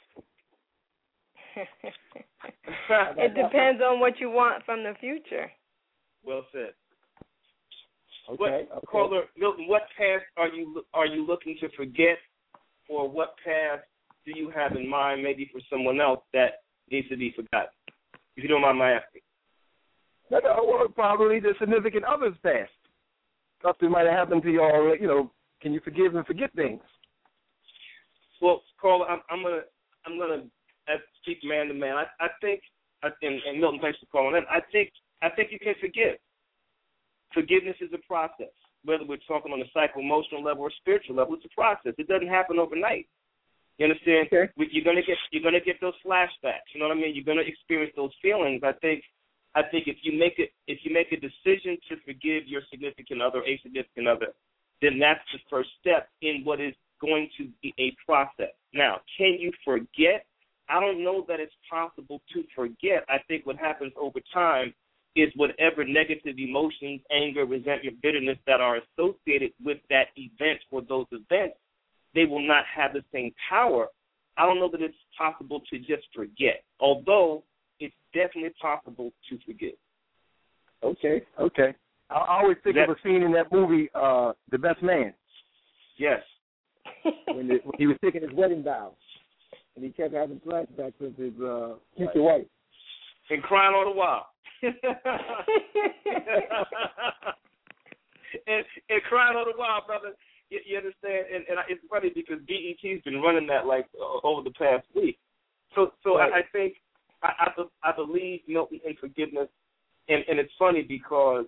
It depends on what you want from the future. Well said. Okay. What, okay. Caller Milton, what past are you are you looking to forget, or what past do you have in mind, maybe for someone else that needs to be forgotten? If you don't mind my asking. No, no, well, probably the significant other's past. Something might have happened to y'all. You know, can you forgive and forget things? Well, Caller, I'm, I'm gonna I'm gonna uh, speak man to man. I, I think, I, and, and Milton, thanks for calling in. I think I think you can forgive. Forgiveness is a process. Whether we're talking on a psycho-emotional level or spiritual level, it's a process. It doesn't happen overnight. You understand? Okay. You're gonna get you're gonna get those flashbacks. You know what I mean? You're gonna experience those feelings. I think I think if you make it if you make a decision to forgive your significant other, a significant other, then that's the first step in what is going to be a process. Now, can you forget? I don't know that it's possible to forget. I think what happens over time is whatever negative emotions, anger, resentment, bitterness that are associated with that event or those events, they will not have the same power. I don't know that it's possible to just forget, although it's definitely possible to forget. Okay, okay. I, I always think that, of a scene in that movie, uh, The Best Man. Yes. when, the, when he was taking his wedding vows, and he kept having flashbacks with his uh, future wife. And crying all the while. and, and crying all the while, brother. You, you understand? And, and it's funny because B E T's been running that like uh, over the past week. So, so right. I, I think I, I, I believe Milton in forgiveness, and, and it's funny because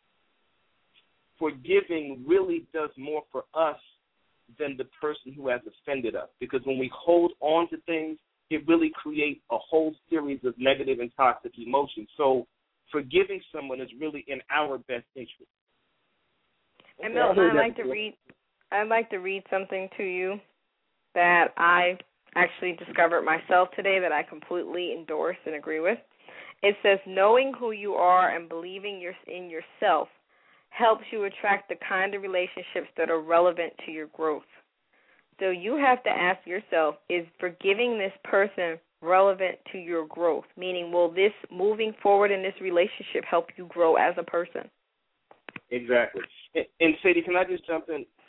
forgiving really does more for us than the person who has offended us. Because when we hold on to things, it really creates a whole series of negative and toxic emotions. So forgiving someone is really in our best interest. And Milton, I'd like to read I'd like to read something to you that I actually discovered myself today that I completely endorse and agree with. It says, knowing who you are and believing your, in yourself helps you attract the kind of relationships that are relevant to your growth. So you have to ask yourself, is forgiving this person relevant to your growth? Meaning, will this moving forward in this relationship help you grow as a person? Exactly. And, and Sadie, can I just jump in?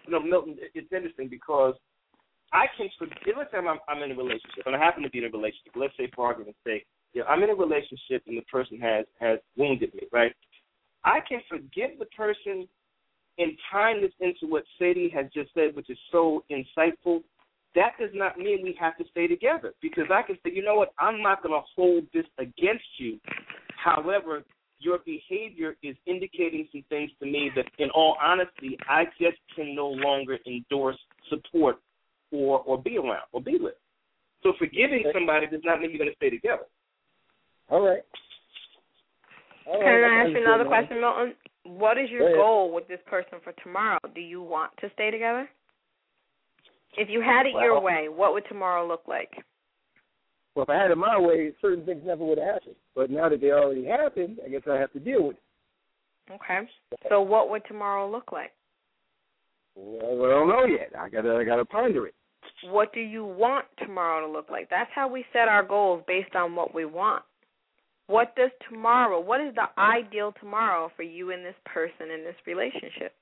you know, Milton, it's interesting because I can forgive. Let's say I'm, I'm in a relationship, and I happen to be in a relationship. Let's say, for argument's sake, you know, I'm in a relationship, and the person has has wounded me, right? I can forgive the person and tying this into what Sadie has just said, which is so insightful. That does not mean we have to stay together, because I can say, you know what, I'm not going to hold this against you. However, your behavior is indicating some things to me that, in all honesty, I just can no longer endorse, support, or or be around, or be with. So forgiving somebody does not mean you're going to stay together. All right. All Can right. I ask you another question, Milton? What is your Go goal with this person for tomorrow? Do you want to stay together? If you had it well, your way, what would tomorrow look like? Well, if I had it my way, certain things never would have happened. But now that they already happened, I guess I have to deal with it. Okay. So what would tomorrow look like? Well, I don't know yet. I gotta, I gotta ponder it. What do you want tomorrow to look like? That's how we set our goals, based on what we want. What does tomorrow, what is the ideal tomorrow for you and this person in this relationship?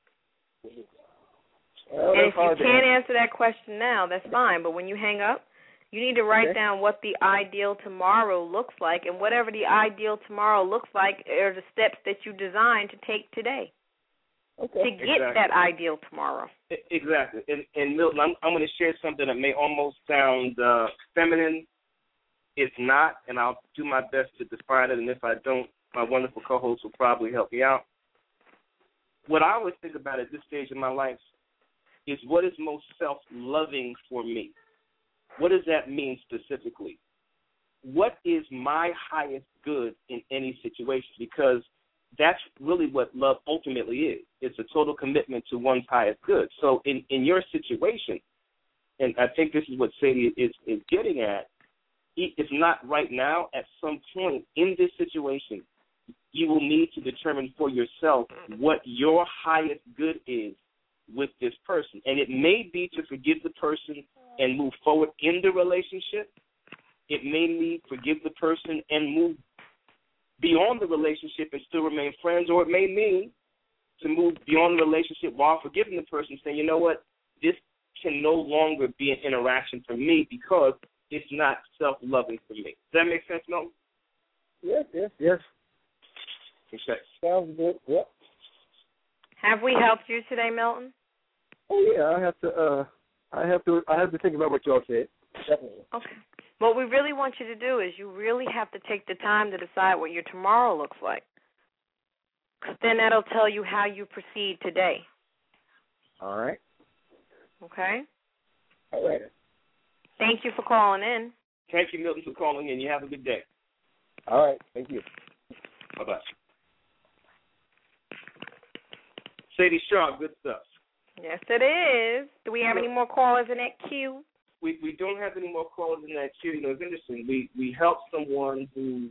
Well, and if you to can't answer. answer that question now, that's fine. But when you hang up, you need to write okay. down what the ideal tomorrow looks like, and whatever the ideal tomorrow looks like are the steps that you design to take today okay. to get Exactly. that ideal tomorrow. Exactly. And, and Milton, I'm, I'm going to share something that may almost sound uh, feminine. It's not, and I'll do my best to define it, and if I don't, my wonderful co-host will probably help me out. What I always think about at this stage in my life is what is most self-loving for me. What does that mean specifically? What is my highest good in any situation? Because that's really what love ultimately is. It's a total commitment to one's highest good. So in, in your situation, and I think this is what Sadie is, is getting at, if not right now, at some point in this situation, you will need to determine for yourself what your highest good is with this person. And it may be to forgive the person and move forward in the relationship. It may mean forgive the person and move beyond the relationship and still remain friends, or it may mean to move beyond the relationship while forgiving the person, saying, you know what, this can no longer be an interaction for me because it's not self-loving for me. Does that make sense, Milton? Yes, yes, yes. Okay. Sounds good. Yep. Have we helped you today, Milton? Oh yeah, I have to. Uh, I have to. I have to think about what y'all said. Definitely. Okay. What we really want you to do is you really have to take the time to decide what your tomorrow looks like. Because then that'll tell you how you proceed today. All right. Okay? All right. Thank you for calling in. Thank you, Milton, for calling in. You have a good day. All right. Thank you. Bye-bye. Sadie Shaw, good stuff. Yes, it is. Do we have any more callers in that queue? We we don't have any more callers in that queue. You know, it's interesting. We we helped someone who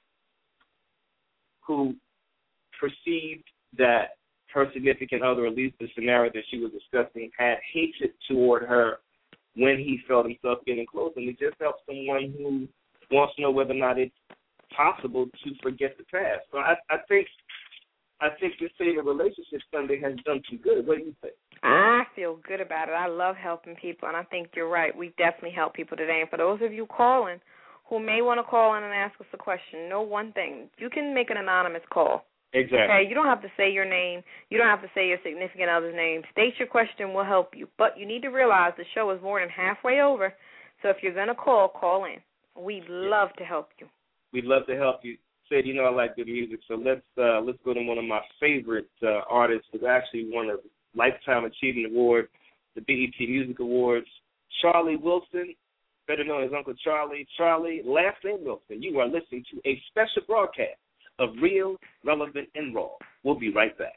who perceived that her significant other, at least the scenario that she was discussing, had hatred toward her when he felt himself getting close. And we just helped someone who wants to know whether or not it's possible to forget the past. So I, I think I think this Save a Relationship Sunday has done some good. What do you think? I feel good about it. I love helping people, and I think you're right. We definitely help people today. And for those of you calling who may want to call in and ask us a question, know one thing. You can make an anonymous call. Exactly. Okay, you don't have to say your name. You don't have to say your significant other's name. State your question. We'll help you. But you need to realize the show is more than halfway over. So if you're going to call, call in. We'd love to help you. We'd love to help you. Said, you know, I like good music, so let's uh, let's go to one of my favorite uh, artists who actually won a Lifetime Achievement Award, the B E T Music Awards, Charlie Wilson, better known as Uncle Charlie. Charlie, last name Wilson. You are listening to a special broadcast of Real, Relevant, and Raw. We'll be right back.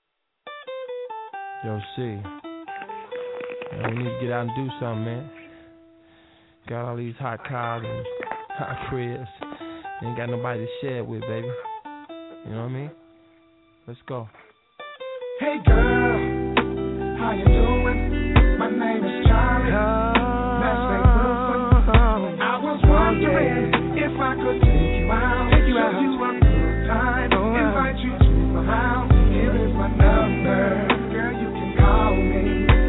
Yo, C, man, we need to get out and do something, man. Got all these hot cars and hot cribs. Ain't got nobody to share it with, baby. You know what I mean? Let's go. Hey girl, how you doing? My name is Charlie. Last name Wilson. I was wondering if I could take you out, take you show out. you a good time, oh, invite you to my house. Here is my number, girl, you can call me.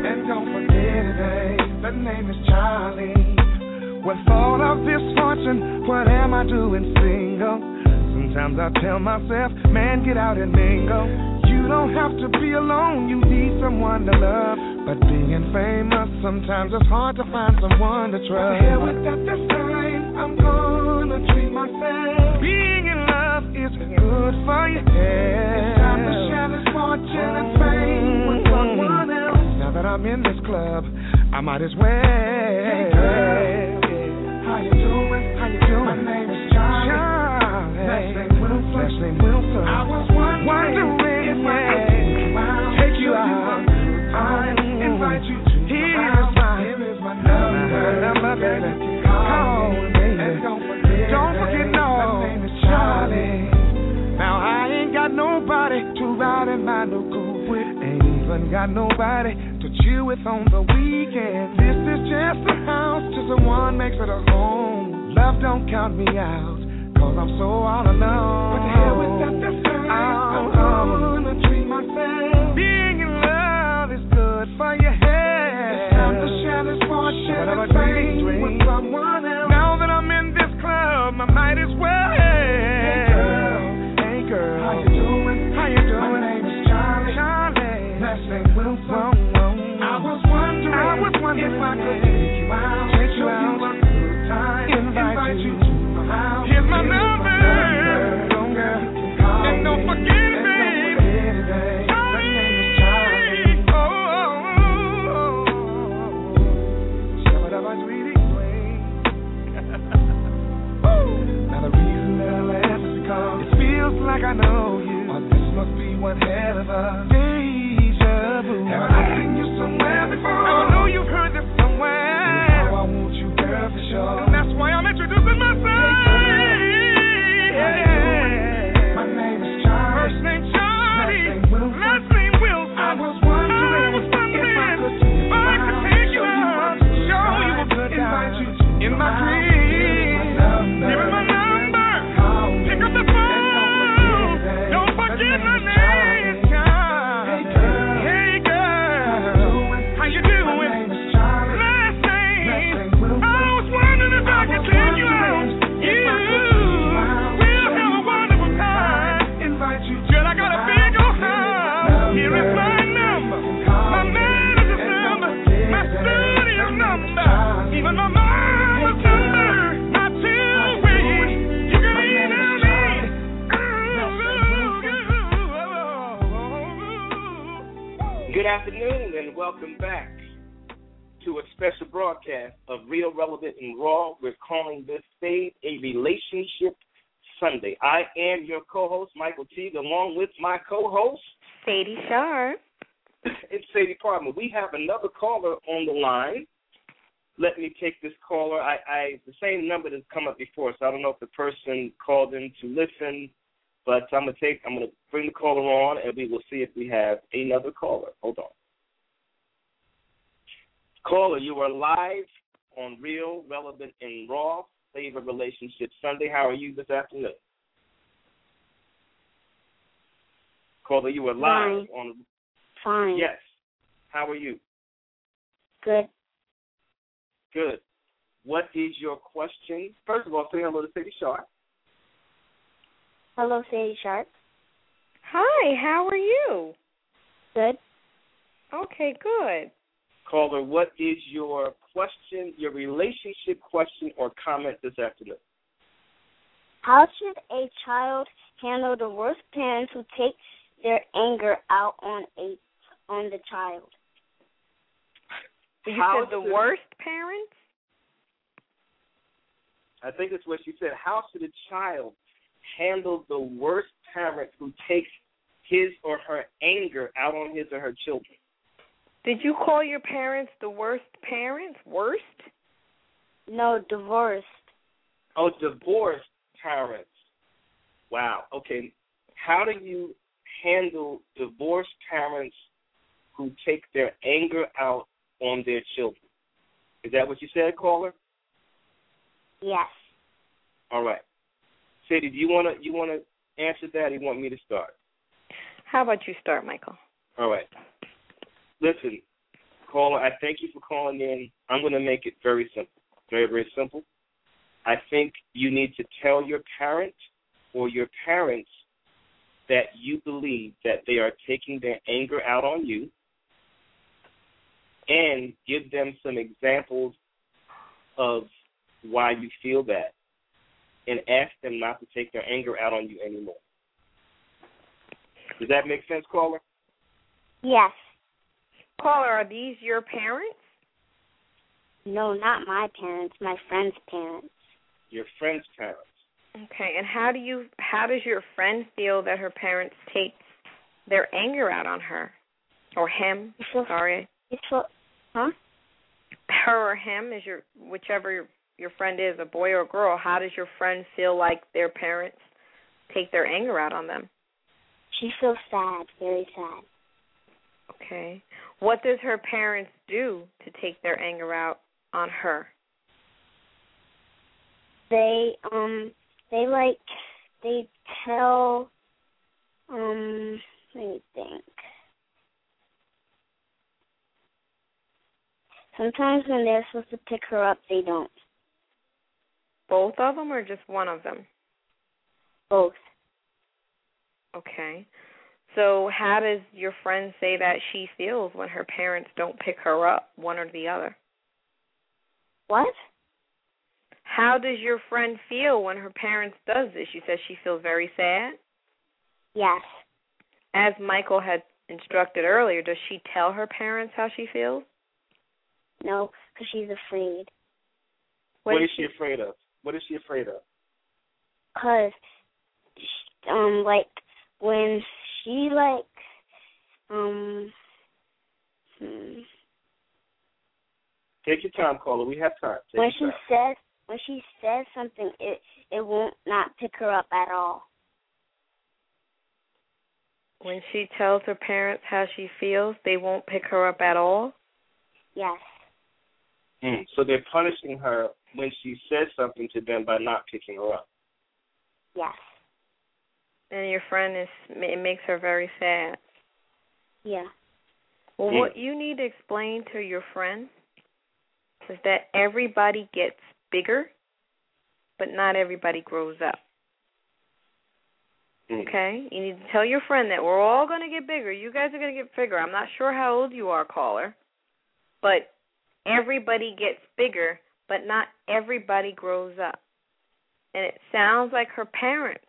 Sometimes I tell myself, man, get out and mingle. You don't have to be alone, you need someone to love. But being famous, sometimes it's hard to find someone to trust. But here with that this time, I'm gonna treat myself. Being in love is good for your head. It's time to share this fortune and fame with someone else. Now that I'm in this club, I might as well. Hey girl, how you doing? How you doing? My name is Charlie. Charlie. Last name Wilson. Last name Wilson. I was wondering, wondering if I could take you out. I invite you to here's my, here is my number, number, baby. Call me, baby. Don't forget, don't forget, no. My name is Charlie. Now I ain't got nobody to ride in my new coupe with. Ain't even got nobody to chill with on the weekend. This is just a house till someone makes it a home. Love don't count me out, cause I'm so all alone. But the hell with that, this time, I'm gonna treat myself. Being in love is good for your head. It's time to share this fortune and fame with someone else. Now that I'm in this club, I might as well. Hey girl, hey girl, how you doing? How you doing? My name is Charlie. Charlie. Last name Wilson. Whoa, whoa. I was wondering, I was wondering if I could take you out, take you out, a good time, invite, invite you to my house. Here's my Here's number, my number. Don't girl, and don't forget it, babe. Charlie. My name is Charlie. Oh, oh, oh. Shabba-dabba, sweetie, swing. Now the reason that I laugh is because it feels like I know you. Or this must be one hell of a deja vu. Have I seen you somewhere before? I know you've heard this somewhere. Now I want you, girl, for sure. And that's why I'm introducing myself. Yeah. My name is Charlie. First name Charlie. Last name Wilson. I was wondering, I was wondering if I could, if I could take you out, show you a good time in my dreams. Give me my number. Pick up the phone. Don't forget my name. Hey girl. Hey girl. How you doing? My name is Charlie. Last name. I was wondering if I could take you out. You will have a wonderful time. Invite you. Girl, I got a big old house. Here is my number. My manager's number. My studio number. Even my mama's number. My two-way. You can email me. Good afternoon and welcome back to a special broadcast of Real, Relevant, and Raw. We're calling this Save a Relationship Sunday. I am your co-host, Michael Teague, along with my co-host, Sadie Shar. It's Sadie Parma. We have another caller on the line. Let me take this caller. I, I the same number that's come up before, so I don't know if the person called in to listen, but I'm gonna take. I'm gonna bring the caller on, and we will see if we have another caller. Hold on. Caller, you are live on Real, Relevant, and Raw, Save a Relationship Sunday. How are you this afternoon? Caller, you are live Fine. on. Fine. Yes. How are you? Good. Good. What is your question? First of all, say hello to Sadie Sharp. Hello, Sadie Sharp. Hi, how are you? Good. Okay, good. Caller, what is your question, your relationship question or comment this afternoon? How should a child handle the worst parents who take their anger out on a on the child? You How said the should, worst parents? I think that's what you said. How should a child handle the worst parent who takes his or her anger out on his or her children? Did you call your parents the worst parents? Worst? No, divorced. Oh, divorced parents. Wow. Okay. How do you handle divorced parents who take their anger out on their children? Is that what you said, caller? Yes. All right. Sadie, do you want to you want to answer that, or you want me to start? How about you start, Michael? All right. Listen, caller, I thank you for calling in. I'm going to make it very simple, very, very simple. I think you need to tell your parent or your parents that you believe that they are taking their anger out on you, and give them some examples of why you feel that, and ask them not to take their anger out on you anymore. Does that make sense, caller? Yes. Caller, are these your parents? No, not my parents. My friend's parents. Your friend's parents. Okay, and how do you? How does your friend feel that her parents take their anger out on her, or him? So, Sorry. So, huh? Her or him is your whichever your, your friend is, a boy or a girl. How does your friend feel like their parents take their anger out on them? She feels sad, very sad. Okay. What does her parents do to take their anger out on her? They um they like they tell um let me think. Sometimes when they're supposed to pick her up, they don't. Both of them or just one of them? Both. Okay. So how does your friend say that she feels when her parents don't pick her up, one or the other? What? How does your friend feel when her parents does this? She says she feels very sad? Yes. As Michael had instructed earlier, does she tell her parents how she feels? No, because she's afraid. What, what is she afraid of? What is she afraid of? Because, um, like, when she, like, um, hmm. Take your time, caller. We have time. Take when she time. says when she says something, it it won't not pick her up at all. When she tells her parents how she feels, they won't pick her up at all? Yes. Mm. So they're punishing her when she says something to them by not picking her up. Yes. And your friend is it makes her very sad. Yeah. Well, mm. what you need to explain to your friend is that everybody gets bigger, but not everybody grows up. Mm. Okay? You need to tell your friend that we're all going to get bigger. You guys are going to get bigger. I'm not sure how old you are, caller, but everybody gets bigger, but not everybody grows up. And it sounds like her parents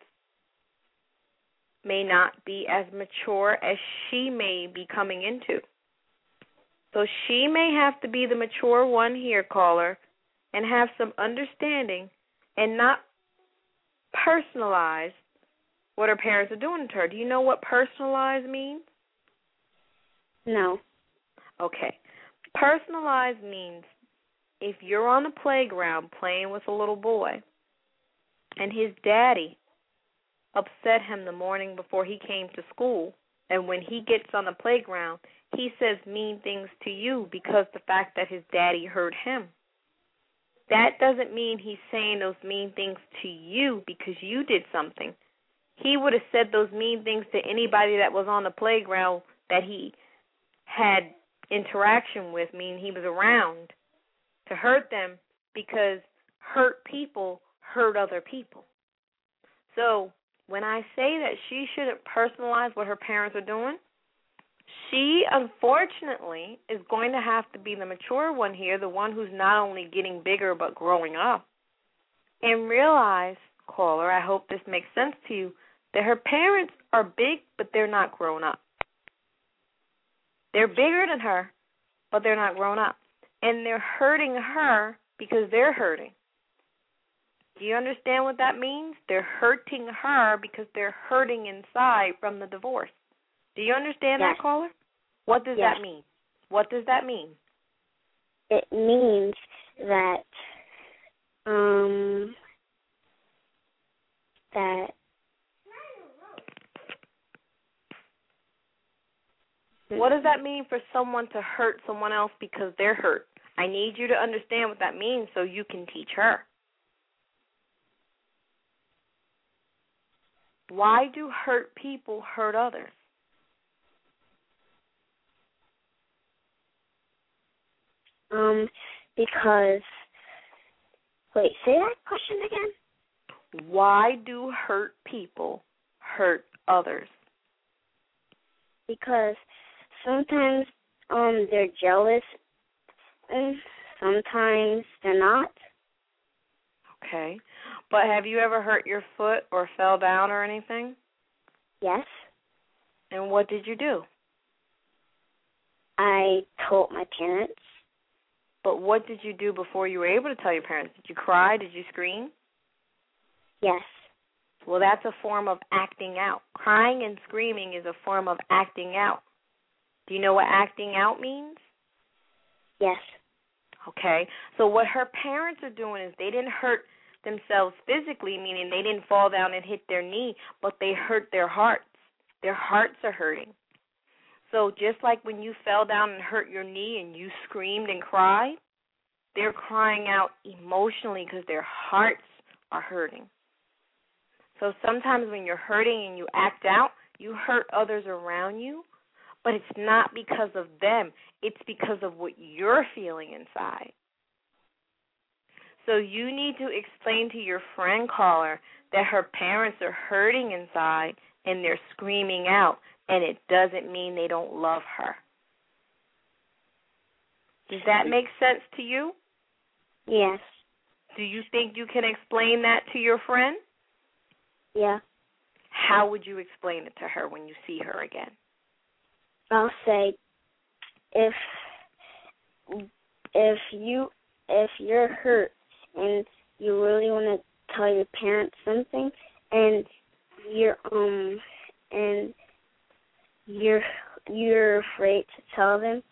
may not be as mature as she may be coming into. So she may have to be the mature one here, caller, and have some understanding and not personalize what her parents are doing to her. Do you know what personalize means? No. Okay. Personalize means if you're on the playground playing with a little boy and his daddy upset him the morning before he came to school, and when he gets on the playground, he says mean things to you because the fact that his daddy hurt him. That doesn't mean he's saying those mean things to you because you did something. He would have said those mean things to anybody that was on the playground that he had interaction with, meaning he was around, to hurt them because hurt people hurt other people. So when I say that she shouldn't personalize what her parents are doing, she, unfortunately, is going to have to be the mature one here, the one who's not only getting bigger but growing up. And realize, caller, I hope this makes sense to you, that her parents are big, but they're not grown up. They're bigger than her, but they're not grown up. And they're hurting her because they're hurting. Do you understand what that means? They're hurting her because they're hurting inside from the divorce. Do you understand Yes. that, caller? What does Yes. that mean? What does that mean? It means that um that What does that mean for someone to hurt someone else because they're hurt? I need you to understand what that means so you can teach her. Why do hurt people hurt others? Um, because, wait, say that question again? Why do hurt people hurt others? Because sometimes um they're jealous and sometimes they're not. Okay. But have you ever hurt your foot or fell down or anything? Yes. And what did you do? I told my parents. But what did you do before you were able to tell your parents? Did you cry? Did you scream? Yes. Well, that's a form of acting out. Crying and screaming is a form of acting out. Do you know what acting out means? Yes. Okay. So what her parents are doing is they didn't hurt themselves physically, meaning they didn't fall down and hit their knee, but they hurt their hearts. Their hearts are hurting. So just like when you fell down and hurt your knee and you screamed and cried, they're crying out emotionally because their hearts are hurting. So sometimes when you're hurting and you act out, you hurt others around you, but it's not because of them. It's because of what you're feeling inside. So you need to explain to your friend caller that her parents are hurting inside and they're screaming out, and it doesn't mean they don't love her. Does that make sense to you? Yes. Do you think you can explain that to your friend? Yeah. How would you explain it to her when you see her again? I'll say, if if you if you're hurt and you really want to tell your parents something, and you're um and you're you're afraid to tell them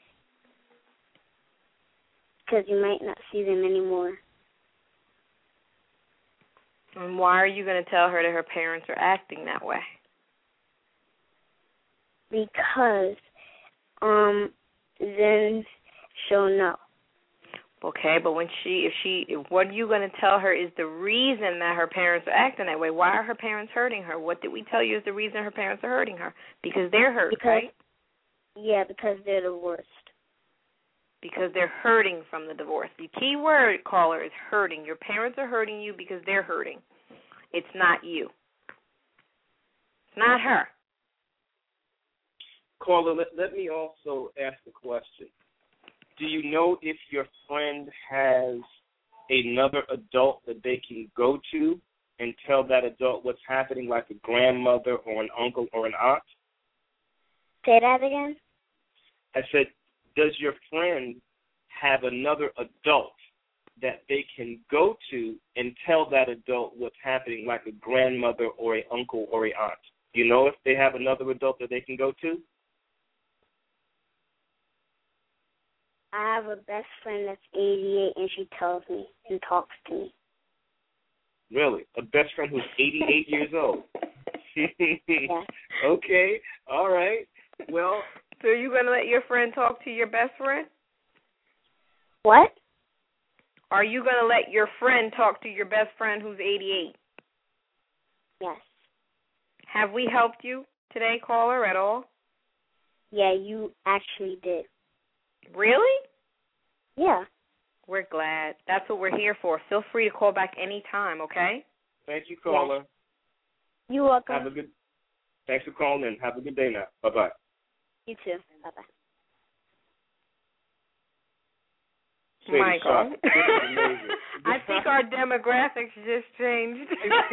because you might not see them anymore. And why are you going to tell her that her parents are acting that way? Because um then she'll know. Okay, but when she, if she, if what are you going to tell her is the reason that her parents are acting that way? Why are her parents hurting her? What did we tell you is the reason her parents are hurting her? Because they're hurt, because, right? Yeah, because they're divorced. Because they're hurting from the divorce. The key word, caller, is hurting. Your parents are hurting you because they're hurting. It's not you. It's not her. Caller, let, let me also ask a question. Do you know if your friend has another adult that they can go to and tell that adult what's happening, like a grandmother or an uncle or an aunt? Say that again? I said, does your friend have another adult that they can go to and tell that adult what's happening, like a grandmother or an uncle or an aunt? Do you know if they have another adult that they can go to? I have a best friend that's eighty-eight, and she tells me and talks to me. Really? A best friend who's eighty-eight years old? Yeah. Okay, all right. Well, so are you going to let your friend talk to your best friend? What? Are you going to let your friend talk to your best friend who's eighty-eight? Yes. Have we helped you today, caller, at all? Yeah, you actually did. Really? Yeah. We're glad. That's what we're here for. Feel free to call back any time, okay? Thank you, caller. Yes. You're welcome. Have a good. Thanks for calling in. Have a good day now. Bye bye. You too. Bye bye. Michael, I think our demographics just changed.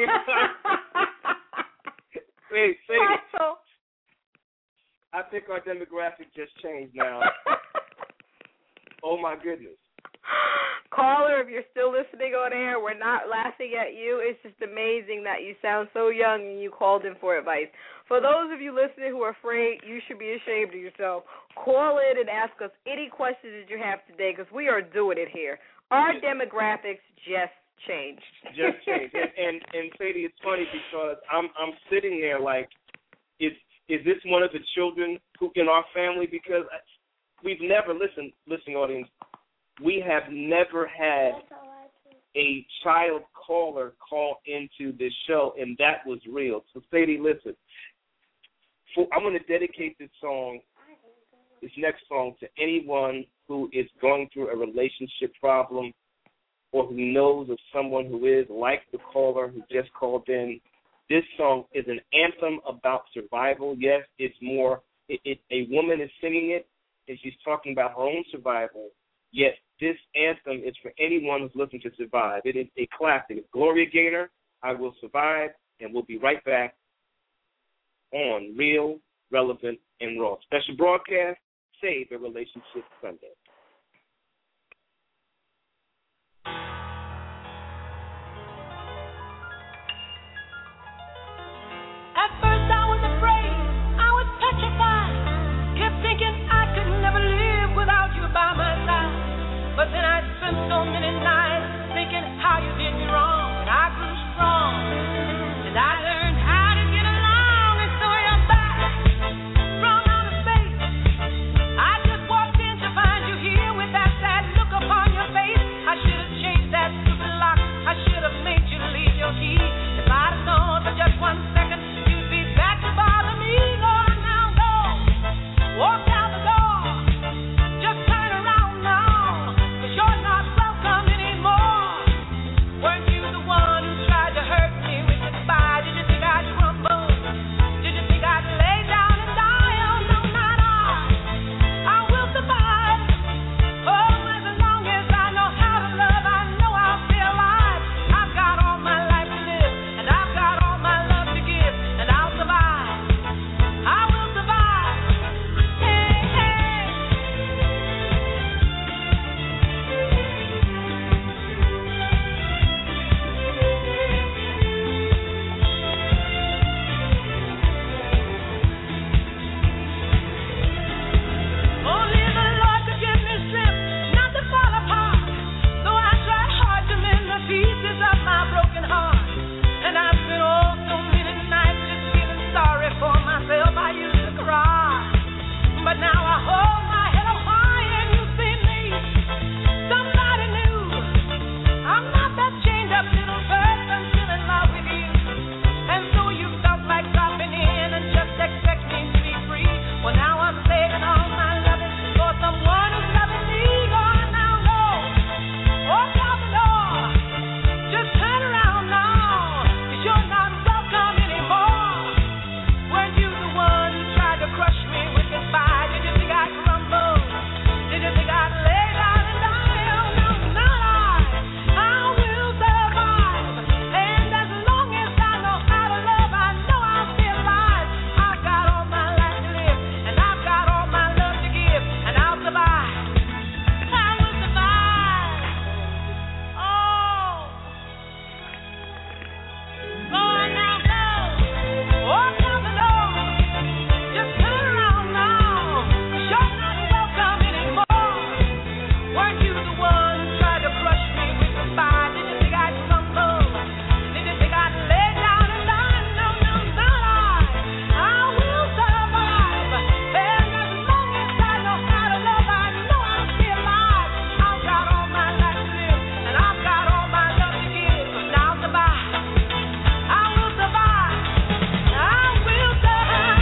Wait, say Michael. I think our demographic just changed now. Oh, my goodness. Caller, if you're still listening on air, we're not laughing at you. It's just amazing that you sound so young and you called in for advice. For those of you listening who are afraid, you should be ashamed of yourself. Call in and ask us any questions that you have today because we are doing it here. Our yeah. demographics just changed. Just changed. and, and, and Sadie, it's funny because I'm I'm sitting there like, is, is this one of the children who in our family? Because we've never, listen, listen, audience, we have never had a child caller call into this show, and that was real. So, Sadie, listen. For, I'm going to dedicate this song, this next song, to anyone who is going through a relationship problem, or who knows of someone who is, like the caller who just called in, this song is an anthem about survival. Yes, it's more, it, it, a woman is singing it, and she's talking about her own survival, yet this anthem is for anyone who's looking to survive. It is a classic. It's Gloria Gaynor, I Will Survive, and we'll be right back on Real, Relevant, and Raw. Special broadcast, Save a Relationship Sunday. At first I was afraid, I was petrified, kept thinking I could never live without you by my side. But then I spent so many nights thinking how you did me wrong, and I grew strong, and I learned how to get along, and so you're back from outer space. I just walked in to find you here with that sad look upon your face. I should have changed that stupid lock, I should have made you leave your key. If I'd have known for just one second you'd be back to bother me. Go on now, go, walk out the door, just turn around now, 'cause you're not welcome anymore. Weren't you the one who tried to hurt me with goodbye? Did you think I'd crumble? Did you think I'd lay down and die? Oh no, not I. I will survive. Oh, as long as I know how to love, I know I'll stay alive. I've got all my life to live, and I've got all my love to give, and I'll survive. I will survive. Hey, hey. Only the Lord could give me strength not to fall apart. Though I try hard to mend the pieces of my broken heart. And I've spent oh so many nights just feeling sorry for myself. I used to cry, but now I hold my head up high and you see me, somebody new. I'm not that chained up little person still in love with you. And so you felt like dropping in and just expecting to be free. Well, now I'm saving all my loving for someone who's loving me. Go on now, go, walk out the door, just turn around now, 'cause you're not welcome anymore. Weren't you the one who tried to crush me with goodbye? Did you think I'd crumble? Did you think I'd lay down and die? Oh no, not I. I will survive. And as long as I know how to love, I know I'll stay alive. I've got all my life to live, and I've got all my love to give, and I'll survive. I will survive. Oh, go on now, go, walk out the door, just turn around now, 'cause you're not welcome anymore. Weren't you the one who tried to crush me with goodbye? Did you think I'd crumble? Did you think I'd lay down and die? No, no, not I. I will survive. And as long as I know how to love, I know I'll stay alive. I've got all my life to live, and I've got all my love to give, and I'll survive. I will survive. I will survive.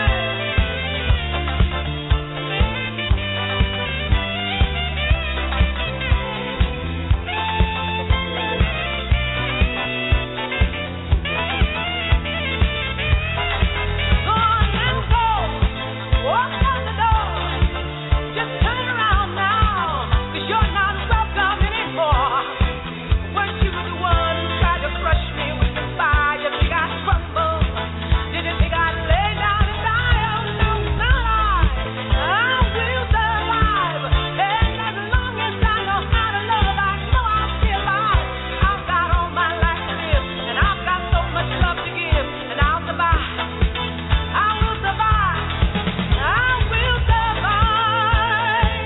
Go on now, go, walk out the door, just turn around now, 'cause you're not welcome anymore. Weren't you the one who tried to crush me with goodbye? Did you think I'd crumble? Did you think I'd lay down and die? Oh no, not I. I will survive. And as long as I know how to love, I know I'll stay alive. I've got all my life to live, and I've got so much love to give, and I'll survive. I will survive. I will survive.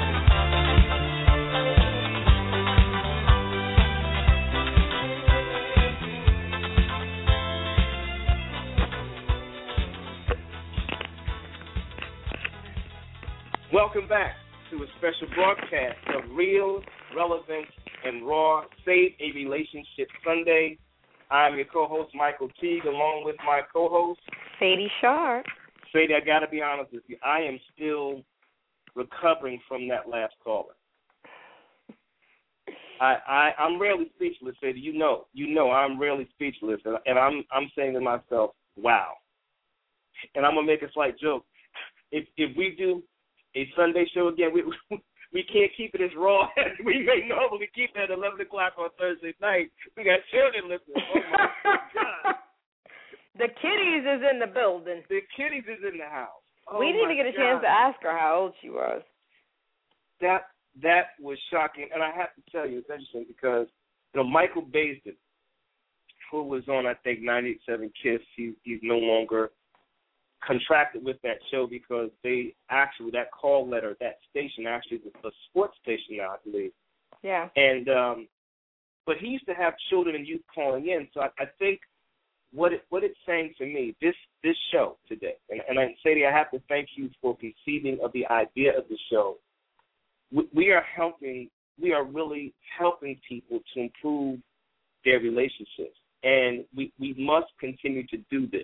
Welcome back to a special broadcast of Real, Relevant, and Raw, Save a Relationship Sunday. I'm your co-host, Michael Teague, along with my co-host, Sadie Sharp. Sadie. I got to be honest with you. I am still recovering from that last caller. I, I I'm rarely speechless, Sadie. You know, you know, I'm rarely speechless, and, and I'm I'm saying to myself, wow. And I'm gonna make a slight joke. If if we do a Sunday show again, we we can't keep it as raw as we may normally keep it at eleven o'clock on Thursday night. We got children listening. Oh my God. The kiddies is in the building. The kiddies is in the house. Oh we need to get a God. chance to ask her how old she was. That that was shocking, and I have to tell you, it's interesting because you know Michael Baisden, who was on I think ninety-eight point seven KISS, he, he's no longer contracted with that show because they actually that call letter, that station actually is a sports station now, I believe. Yeah. And um, but he used to have children and youth calling in, so I, I think what it what it's saying to me, this this show today, and, and I Sadie, I have to thank you for conceiving of the idea of the show. We, we are helping, we are really helping people to improve their relationships, and we, we must continue to do this.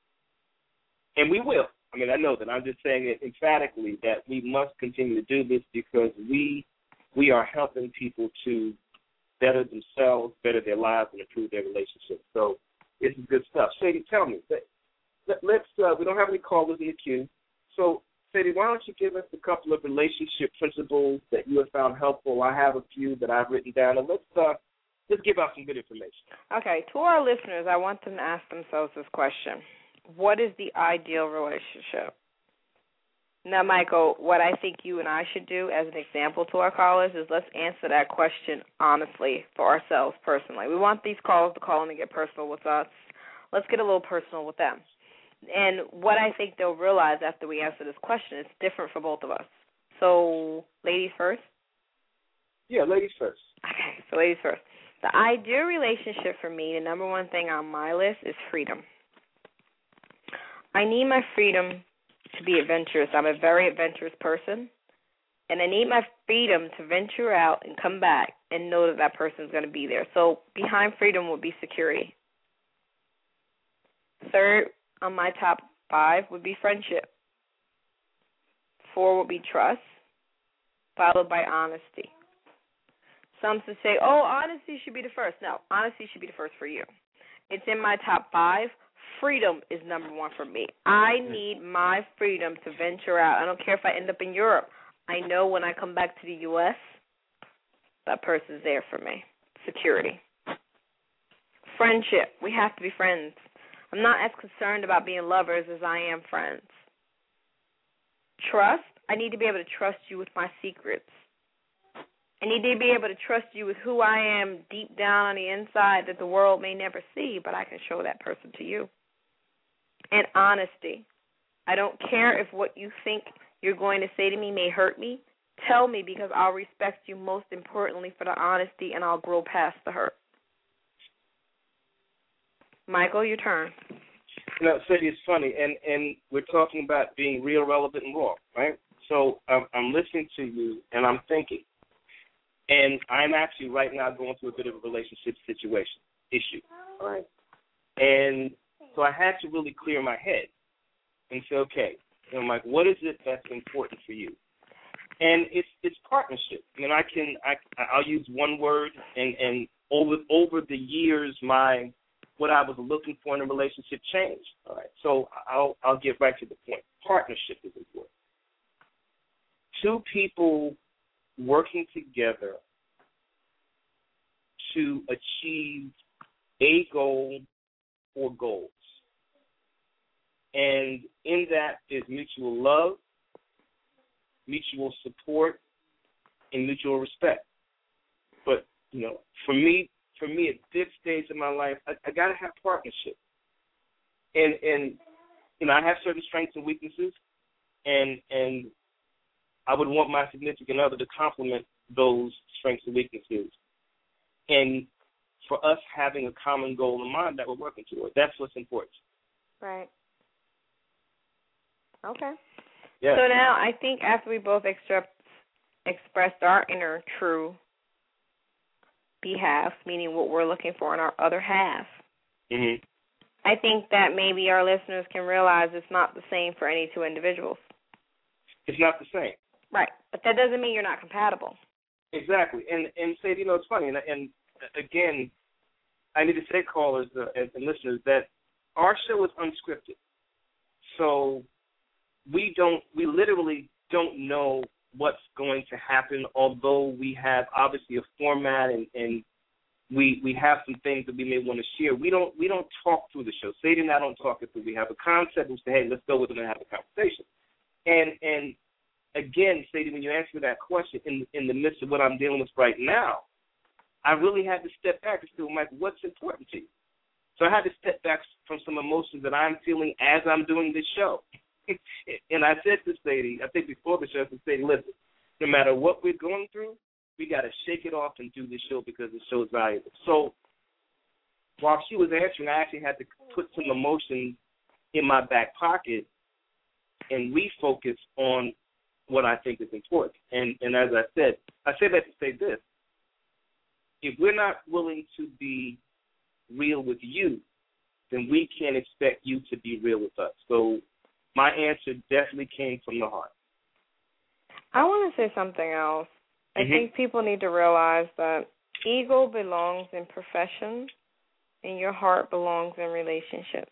And we will. I mean, I know that. I'm just saying it emphatically that we must continue to do this because we we are helping people to better themselves, better their lives, and improve their relationships. So this is good stuff. Sadie, tell me. Let, let's. Uh, we don't have any callers in the queue. So, Sadie, why don't you give us a couple of relationship principles that you have found helpful? I have a few that I've written down, and let's uh, let's give out some good information. Okay, to our listeners, I want them to ask themselves this question. What is the ideal relationship? Now, Michael, what I think you and I should do as an example to our callers is let's answer that question honestly for ourselves personally. We want these callers to call in and get personal with us. Let's get a little personal with them. And what I think they'll realize after we answer this question is different for both of us. So, ladies first? Yeah, ladies first. Okay, so ladies first. The ideal relationship for me, the number one thing on my list is freedom. I need my freedom to be adventurous. I'm a very adventurous person, and I need my freedom to venture out and come back and know that that person's going to be there. So behind freedom would be security. Third on my top five would be friendship. Four would be trust, followed by honesty. Some to say, oh, honesty should be the first. No, honesty should be the first for you. It's in my top five. Freedom is number one for me. I need my freedom to venture out. I don't care if I end up in Europe. I know when I come back to the U S, that person's there for me. Security. Friendship. We have to be friends. I'm not as concerned about being lovers as I am friends. Trust. I need to be able to trust you with my secrets. I need to be able to trust you with who I am deep down on the inside that the world may never see, but I can show that person to you. And honesty. I don't care if what you think you're going to say to me may hurt me. Tell me because I'll respect you most importantly for the honesty and I'll grow past the hurt. Michael, your turn. You know, Sadie, it's funny, and, and we're talking about being real, relevant, and raw, right? So I'm, I'm listening to you, and I'm thinking, and I'm actually right now going through a bit of a relationship situation, issue, all right? And so I had to really clear my head and say, okay, and I'm like, what is it that's important for you? And it's it's partnership. I mean, I can I I'll use one word, and, and over over the years, my what I was looking for in a relationship changed. All right, so I'll I'll get right to the point. Partnership is important. Two people working together to achieve a goal or goals. And in that is mutual love, mutual support, and mutual respect. But, you know, for me, for me at this stage of my life, I, I got to have partnership. And, and, you know, I have certain strengths and weaknesses, and and I would want my significant other to complement those strengths and weaknesses. And for us having a common goal in mind that we're working toward, that's what's important. Right. Okay. Yeah. So now I think after we both extra, expressed our inner true behalf, meaning what we're looking for in our other half, mm-hmm. I think that maybe our listeners can realize it's not the same for any two individuals. It's not the same. Right. But that doesn't mean you're not compatible. Exactly. And and say, you know, it's funny. And, and again, I need to say, callers uh, and, and listeners, that our show is unscripted. So we don't, we literally don't know what's going to happen, although we have obviously a format and, and we we have some things that we may want to share. We don't we don't talk through the show. Sadie and I don't talk it through. We have a concept and say, hey, let's go with it and have a conversation. And and again, Sadie, when you ask me that question in in the midst of what I'm dealing with right now, I really had to step back and say, well, Mike, what's important to you? So I had to step back from some emotions that I'm feeling as I'm doing this show. And I said to Sadie, I think before the show, I said, Sadie, listen, no matter what we're going through, we got to shake it off and do this show because the show is valuable. So while she was answering, I actually had to put some emotion in my back pocket and refocus on what I think is important. And, and as I said, I say that to say this. If we're not willing to be real with you, then we can't expect you to be real with us. So my answer definitely came from the heart. I want to say something else. I mm-hmm. think people need to realize that ego belongs in profession and your heart belongs in relationships.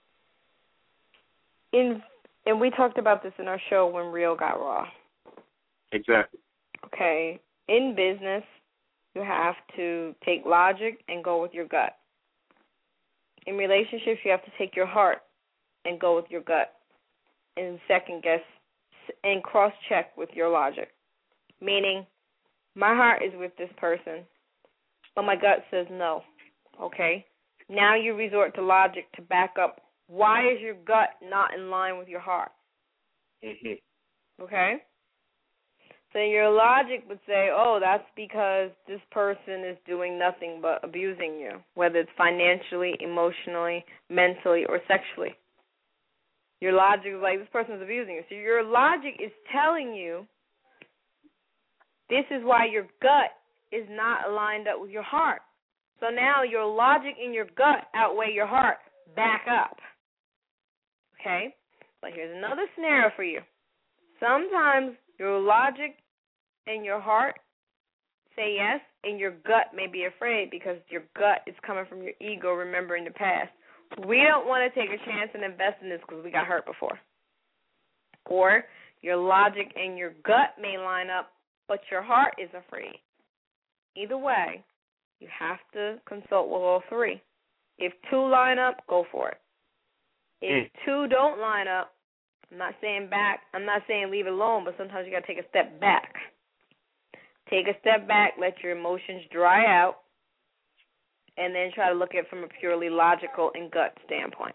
In and we talked about this in our show When Real Got Raw. Exactly. Okay. In business, you have to take logic and go with your gut. In relationships, you have to take your heart and go with your gut. And second guess and cross-check with your logic. Meaning, my heart is with this person, but my gut says no. Okay? Now you resort to logic to back up. Why is your gut not in line with your heart? Mm-hmm. Okay? So your logic would say, oh, that's because this person is doing nothing but abusing you, whether it's financially, emotionally, mentally, or sexually. Your logic is like, this person is abusing you. So your logic is telling you this is why your gut is not aligned up with your heart. So now your logic and your gut outweigh your heart. Back up. Okay? But here's another scenario for you. Sometimes your logic and your heart say yes, and your gut may be afraid because your gut is coming from your ego remembering the past. We don't want to take a chance and invest in this because we got hurt before. Or your logic and your gut may line up, but your heart is afraid. Either way, you have to consult with all three. If two line up, go for it. If mm. two don't line up, I'm not saying back, I'm not saying leave it alone, but sometimes you got to take a step back. Take a step back, let your emotions dry out, and then try to look at it from a purely logical and gut standpoint.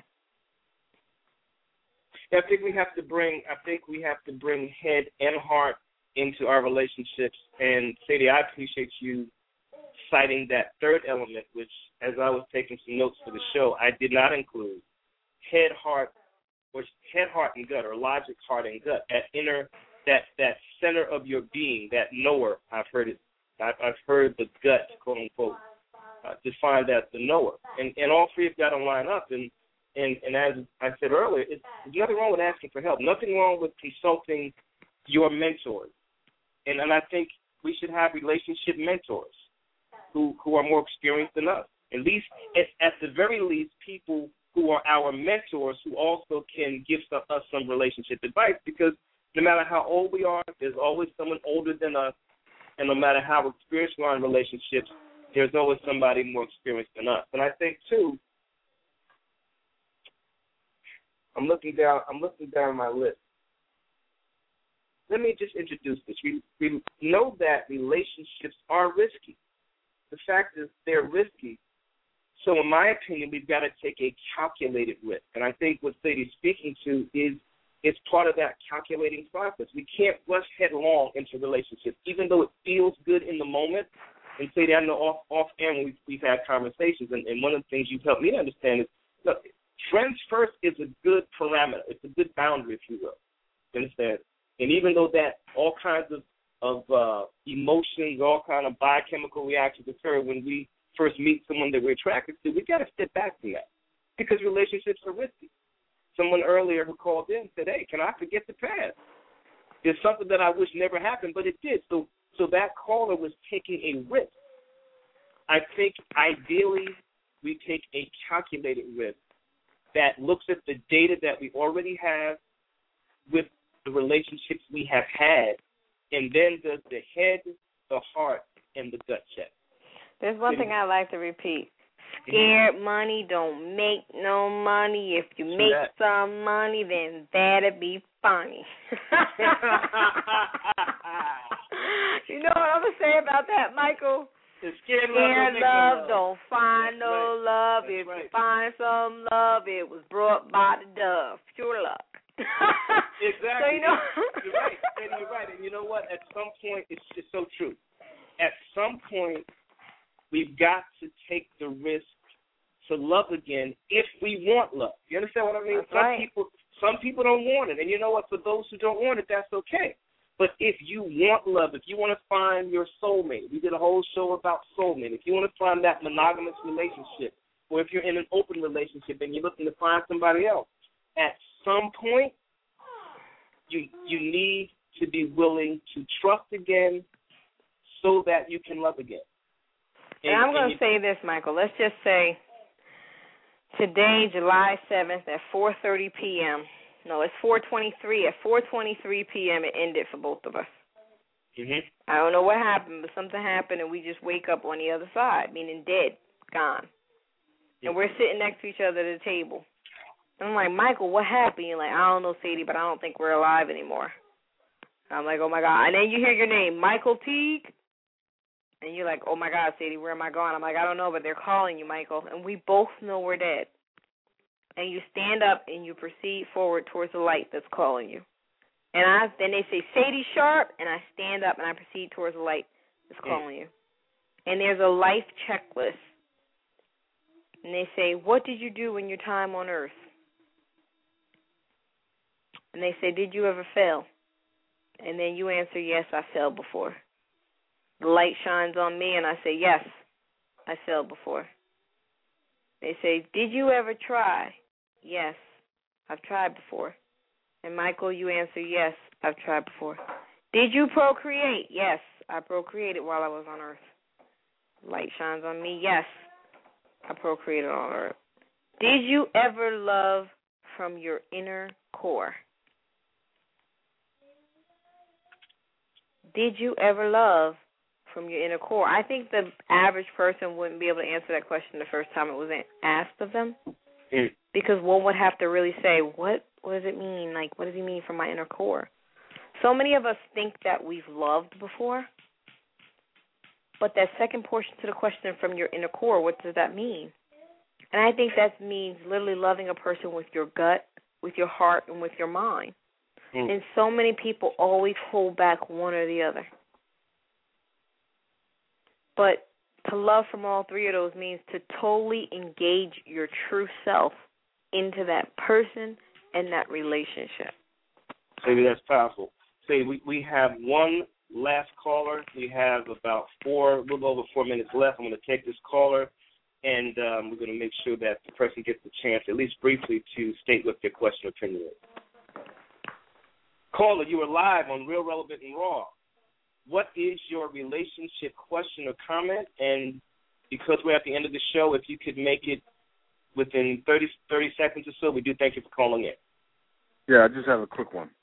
I think we have to bring. I think we have to bring head and heart into our relationships. And Sadie, I appreciate you citing that third element, which, as I was taking some notes for the show, I did not include head, heart, or head, heart, and gut, or logic, heart, and gut. That inner, that that center of your being, that knower. I've heard it. I've, I've heard the gut, quote unquote. Uh, defined as the knower. And, and all three have got to line up. And, and, and as I said earlier, it's, there's nothing wrong with asking for help, nothing wrong with consulting your mentors. And, and I think we should have relationship mentors who, who are more experienced than us. At least, at, at the very least, people who are our mentors who also can give some, us some relationship advice, because no matter how old we are, there's always someone older than us. And no matter how experienced we are in relationships, there's always somebody more experienced than us. And I think, too, I'm looking down I'm looking down my list. Let me just introduce this. We, we know that relationships are risky. The fact is they're risky. So in my opinion, we've got to take a calculated risk. And I think what Sadie's speaking to is it's part of that calculating process. We can't rush headlong into relationships, even though it feels good in the moment. And Sadie, I know off off air when we've, we've had conversations, and, and one of the things you've helped me to understand is, look, friends first is a good parameter. It's a good boundary, if you will. You understand? And even though that all kinds of, of uh, emotions, all kind of biochemical reactions occur when we first meet someone that we're attracted to, we've got to step back from that because relationships are risky. Someone earlier who called in said, hey, can I forget the past? There's something that I wish never happened, but it did. So So that caller was taking a risk. I think ideally we take a calculated risk that looks at the data that we already have with the relationships we have had, and then does the head, the heart, and the gut check. There's one thing I like to repeat. Scared money don't make no money. If you make that. some money, then that'd be funny. You know what I'm going to say about that, Michael? The scared, scared love, love love don't find That's no right. love. That's if right. you find some love, it was brought by the dove. Pure luck. Exactly. So, you know, you're right. And you're right. And you know what? At some point, it's just so true. At some point, we've got to take the risk to love again if we want love. You understand what I mean? That's some right. people some people don't want it. And you know what? For those who don't want it, that's okay. But if you want love, if you want to find your soulmate, we did a whole show about soulmate. If you want to find that monogamous relationship, or if you're in an open relationship and you're looking to find somebody else, at some point, you you need to be willing to trust again so that you can love again. And, and I'm going to say this, Michael. Let's just say today, July seventh at four thirty p.m., no, it's four twenty-three. At four twenty-three p.m., it ended for both of us. Mm-hmm. I don't know what happened, but something happened, and we just wake up on the other side, meaning dead, gone. Mm-hmm. And we're sitting next to each other at the table. And I'm like, Michael, what happened? You're like, I don't know, Sadie, but I don't think we're alive anymore. And I'm like, oh, my God. And then you hear your name, Michael Teague. And you're like, oh, my God, Sadie, where am I going? I'm like, I don't know, but they're calling you, Michael. And we both know we're dead. And you stand up and you proceed forward towards the light that's calling you. And I then they say, Sadie Sharp, and I stand up and I proceed towards the light that's calling you. And there's a life checklist. And they say, what did you do in your time on earth? And they say, did you ever fail? And then you answer, yes, I failed before. The light shines on me, and I say, yes, I failed before. They say, did you ever try? Yes, I've tried before. And Michael, you answer, yes, I've tried before. Did you procreate? Yes, I procreated while I was on earth. Light shines on me, yes, I procreated on earth. Did you ever love from your inner core? Did you ever love from your inner core? I think the average person wouldn't be able to answer that question the first time it was asked of them, mm. because one would have to really say, what, what does it mean? Like, what does he mean from my inner core? So many of us think that we've loved before, but that second portion to the question, from your inner core, what does that mean? And I think that means literally loving a person with your gut, with your heart, and with your mind. Mm. And so many people always hold back one or the other. But to love from all three of those means to totally engage your true self into that person and that relationship. Maybe that's powerful. Say we, we have one last caller. We have about four, a little over four minutes left. I'm going to take this caller, and um, we're going to make sure that the person gets the chance, at least briefly, to state what their question or opinion is. Caller, you are live on Real Relevant and Raw. What is your relationship question or comment? And because we're at the end of the show, if you could make it within thirty, thirty seconds or so, we do thank you for calling in. Yeah, I just have a quick one.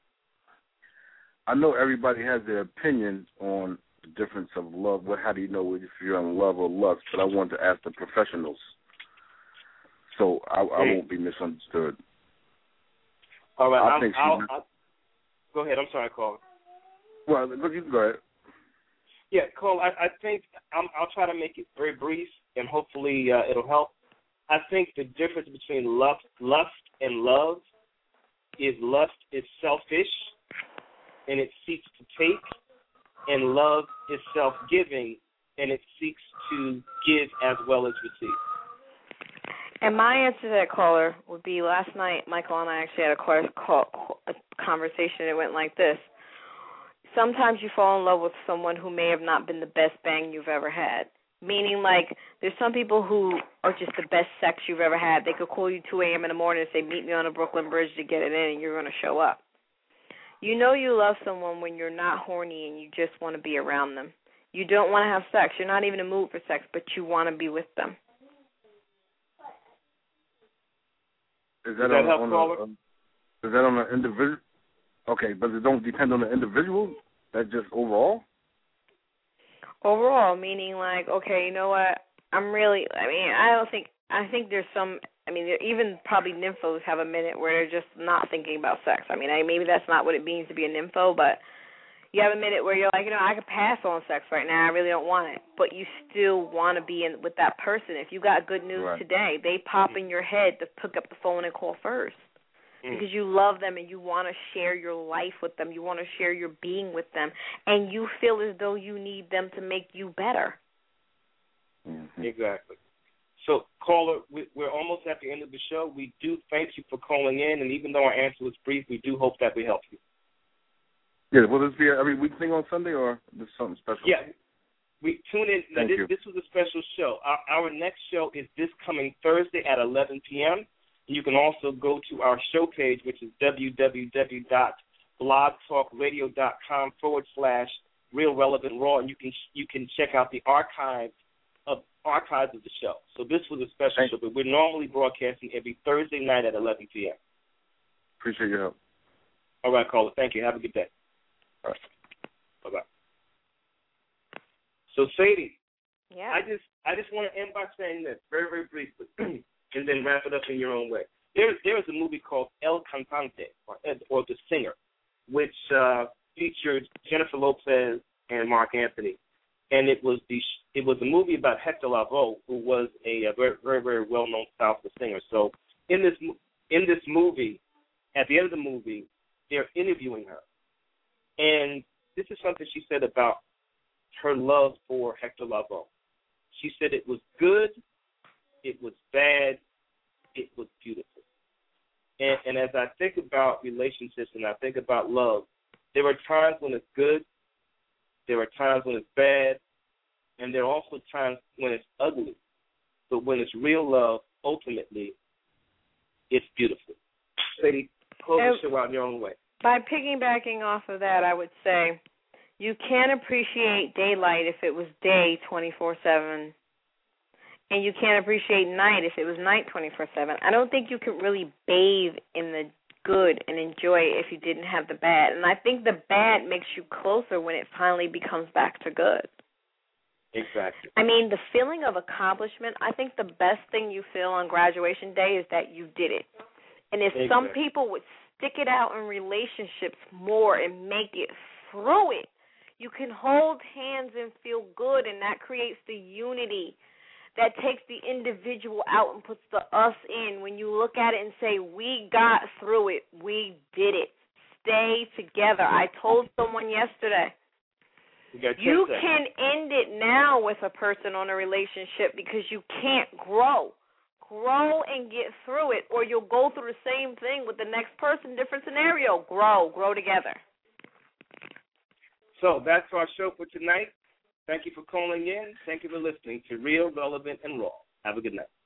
I know everybody has their opinion on the difference of love. What, how do you know if you're in love or lust? But I wanted to ask the professionals, so I, I won't be misunderstood. All right, I I'll, think she, I'll, I'll, go ahead. I'm sorry, caller. Well, look, you can go ahead. Yeah, Cole, I, I think I'm, I'll try to make it very brief, and hopefully uh, it'll help. I think the difference between lust, lust and love is lust is selfish, and it seeks to take, and love is self-giving, and it seeks to give as well as receive. And my answer to that caller would be, last night, Michael and I actually had a, call, call, a conversation that went like this. Sometimes you fall in love with someone who may have not been the best bang you've ever had. Meaning, like, there's some people who are just the best sex you've ever had. They could call you two a.m. in the morning and say, meet me on the Brooklyn Bridge to get it in, and you're going to show up. You know you love someone when you're not horny and you just want to be around them. You don't want to have sex. You're not even in the mood for sex, but you want to be with them. Is that, that on, on a, um, is that on an individual? Okay, but it don't depend on the individual? That's just overall? Overall, meaning like, okay, you know what? I'm really, I mean, I don't think, I think there's some, I mean, even probably nymphos have a minute where they're just not thinking about sex. I mean, I, maybe that's not what it means to be a nympho, but you have a minute where you're like, you know, I could pass on sex right now. I really don't want it. But you still want to be in with that person. If you got good news right. today, they pop in your head to pick up the phone and call first. Mm. Because you love them and you want to share your life with them. You want to share your being with them. And you feel as though you need them to make you better. Mm-hmm. Exactly. So, caller, we, we're almost at the end of the show. We do thank you for calling in. And even though our answer was brief, we do hope that we help you. Yeah, will this be every week thing on Sunday or this something special? Yeah, we tune in. Now, this, this was a special show. Our, our next show is this coming Thursday at eleven p.m. You can also go to our show page, which is www.blogtalkradio.com forward slash Real Relevant Raw, and you can you can check out the archive of archives of the show. So this was a special Thanks. show, but we're normally broadcasting every Thursday night at eleven p.m. Appreciate your help. All right, caller. Thank you. Have a good day. All right. Bye-bye. So, Sadie, yeah. I just I just want to end by saying this very, very briefly, and then wrap it up in your own way. There, there is a movie called El Cantante, or, or The Singer, which uh, featured Jennifer Lopez and Mark Anthony, and it was the it was a movie about Hector Lavoe, who was a, a very, very, very well-known Southern singer. So, in this in this movie, at the end of the movie, they're interviewing her. And this is something she said about her love for Hector Lavoe. She said it was good, it was bad, it was beautiful. And, and as I think about relationships and I think about love, there are times when it's good, there are times when it's bad, and there are also times when it's ugly. But when it's real love, ultimately, it's beautiful. Sadie, close the show out in your own way. By piggybacking off of that, I would say you can't appreciate daylight if it was day twenty-four seven, and you can't appreciate night if it was night twenty-four seven. I don't think you could really bathe in the good and enjoy it if you didn't have the bad. And I think the bad makes you closer when it finally becomes back to good. Exactly. I mean, the feeling of accomplishment, I think the best thing you feel on graduation day is that you did it. And if exactly. some people would stick it out in relationships more and make it through it, you can hold hands and feel good, and that creates the unity that takes the individual out and puts the us in. When you look at it and say, we got through it, we did it. Stay together. I told someone yesterday, you, you can end it now with a person on a relationship because you can't grow. Grow and get through it, or you'll go through the same thing with the next person, different scenario. Grow, grow together. So that's our show for tonight. Thank you for calling in. Thank you for listening to Real, Relevant, and Raw. Have a good night.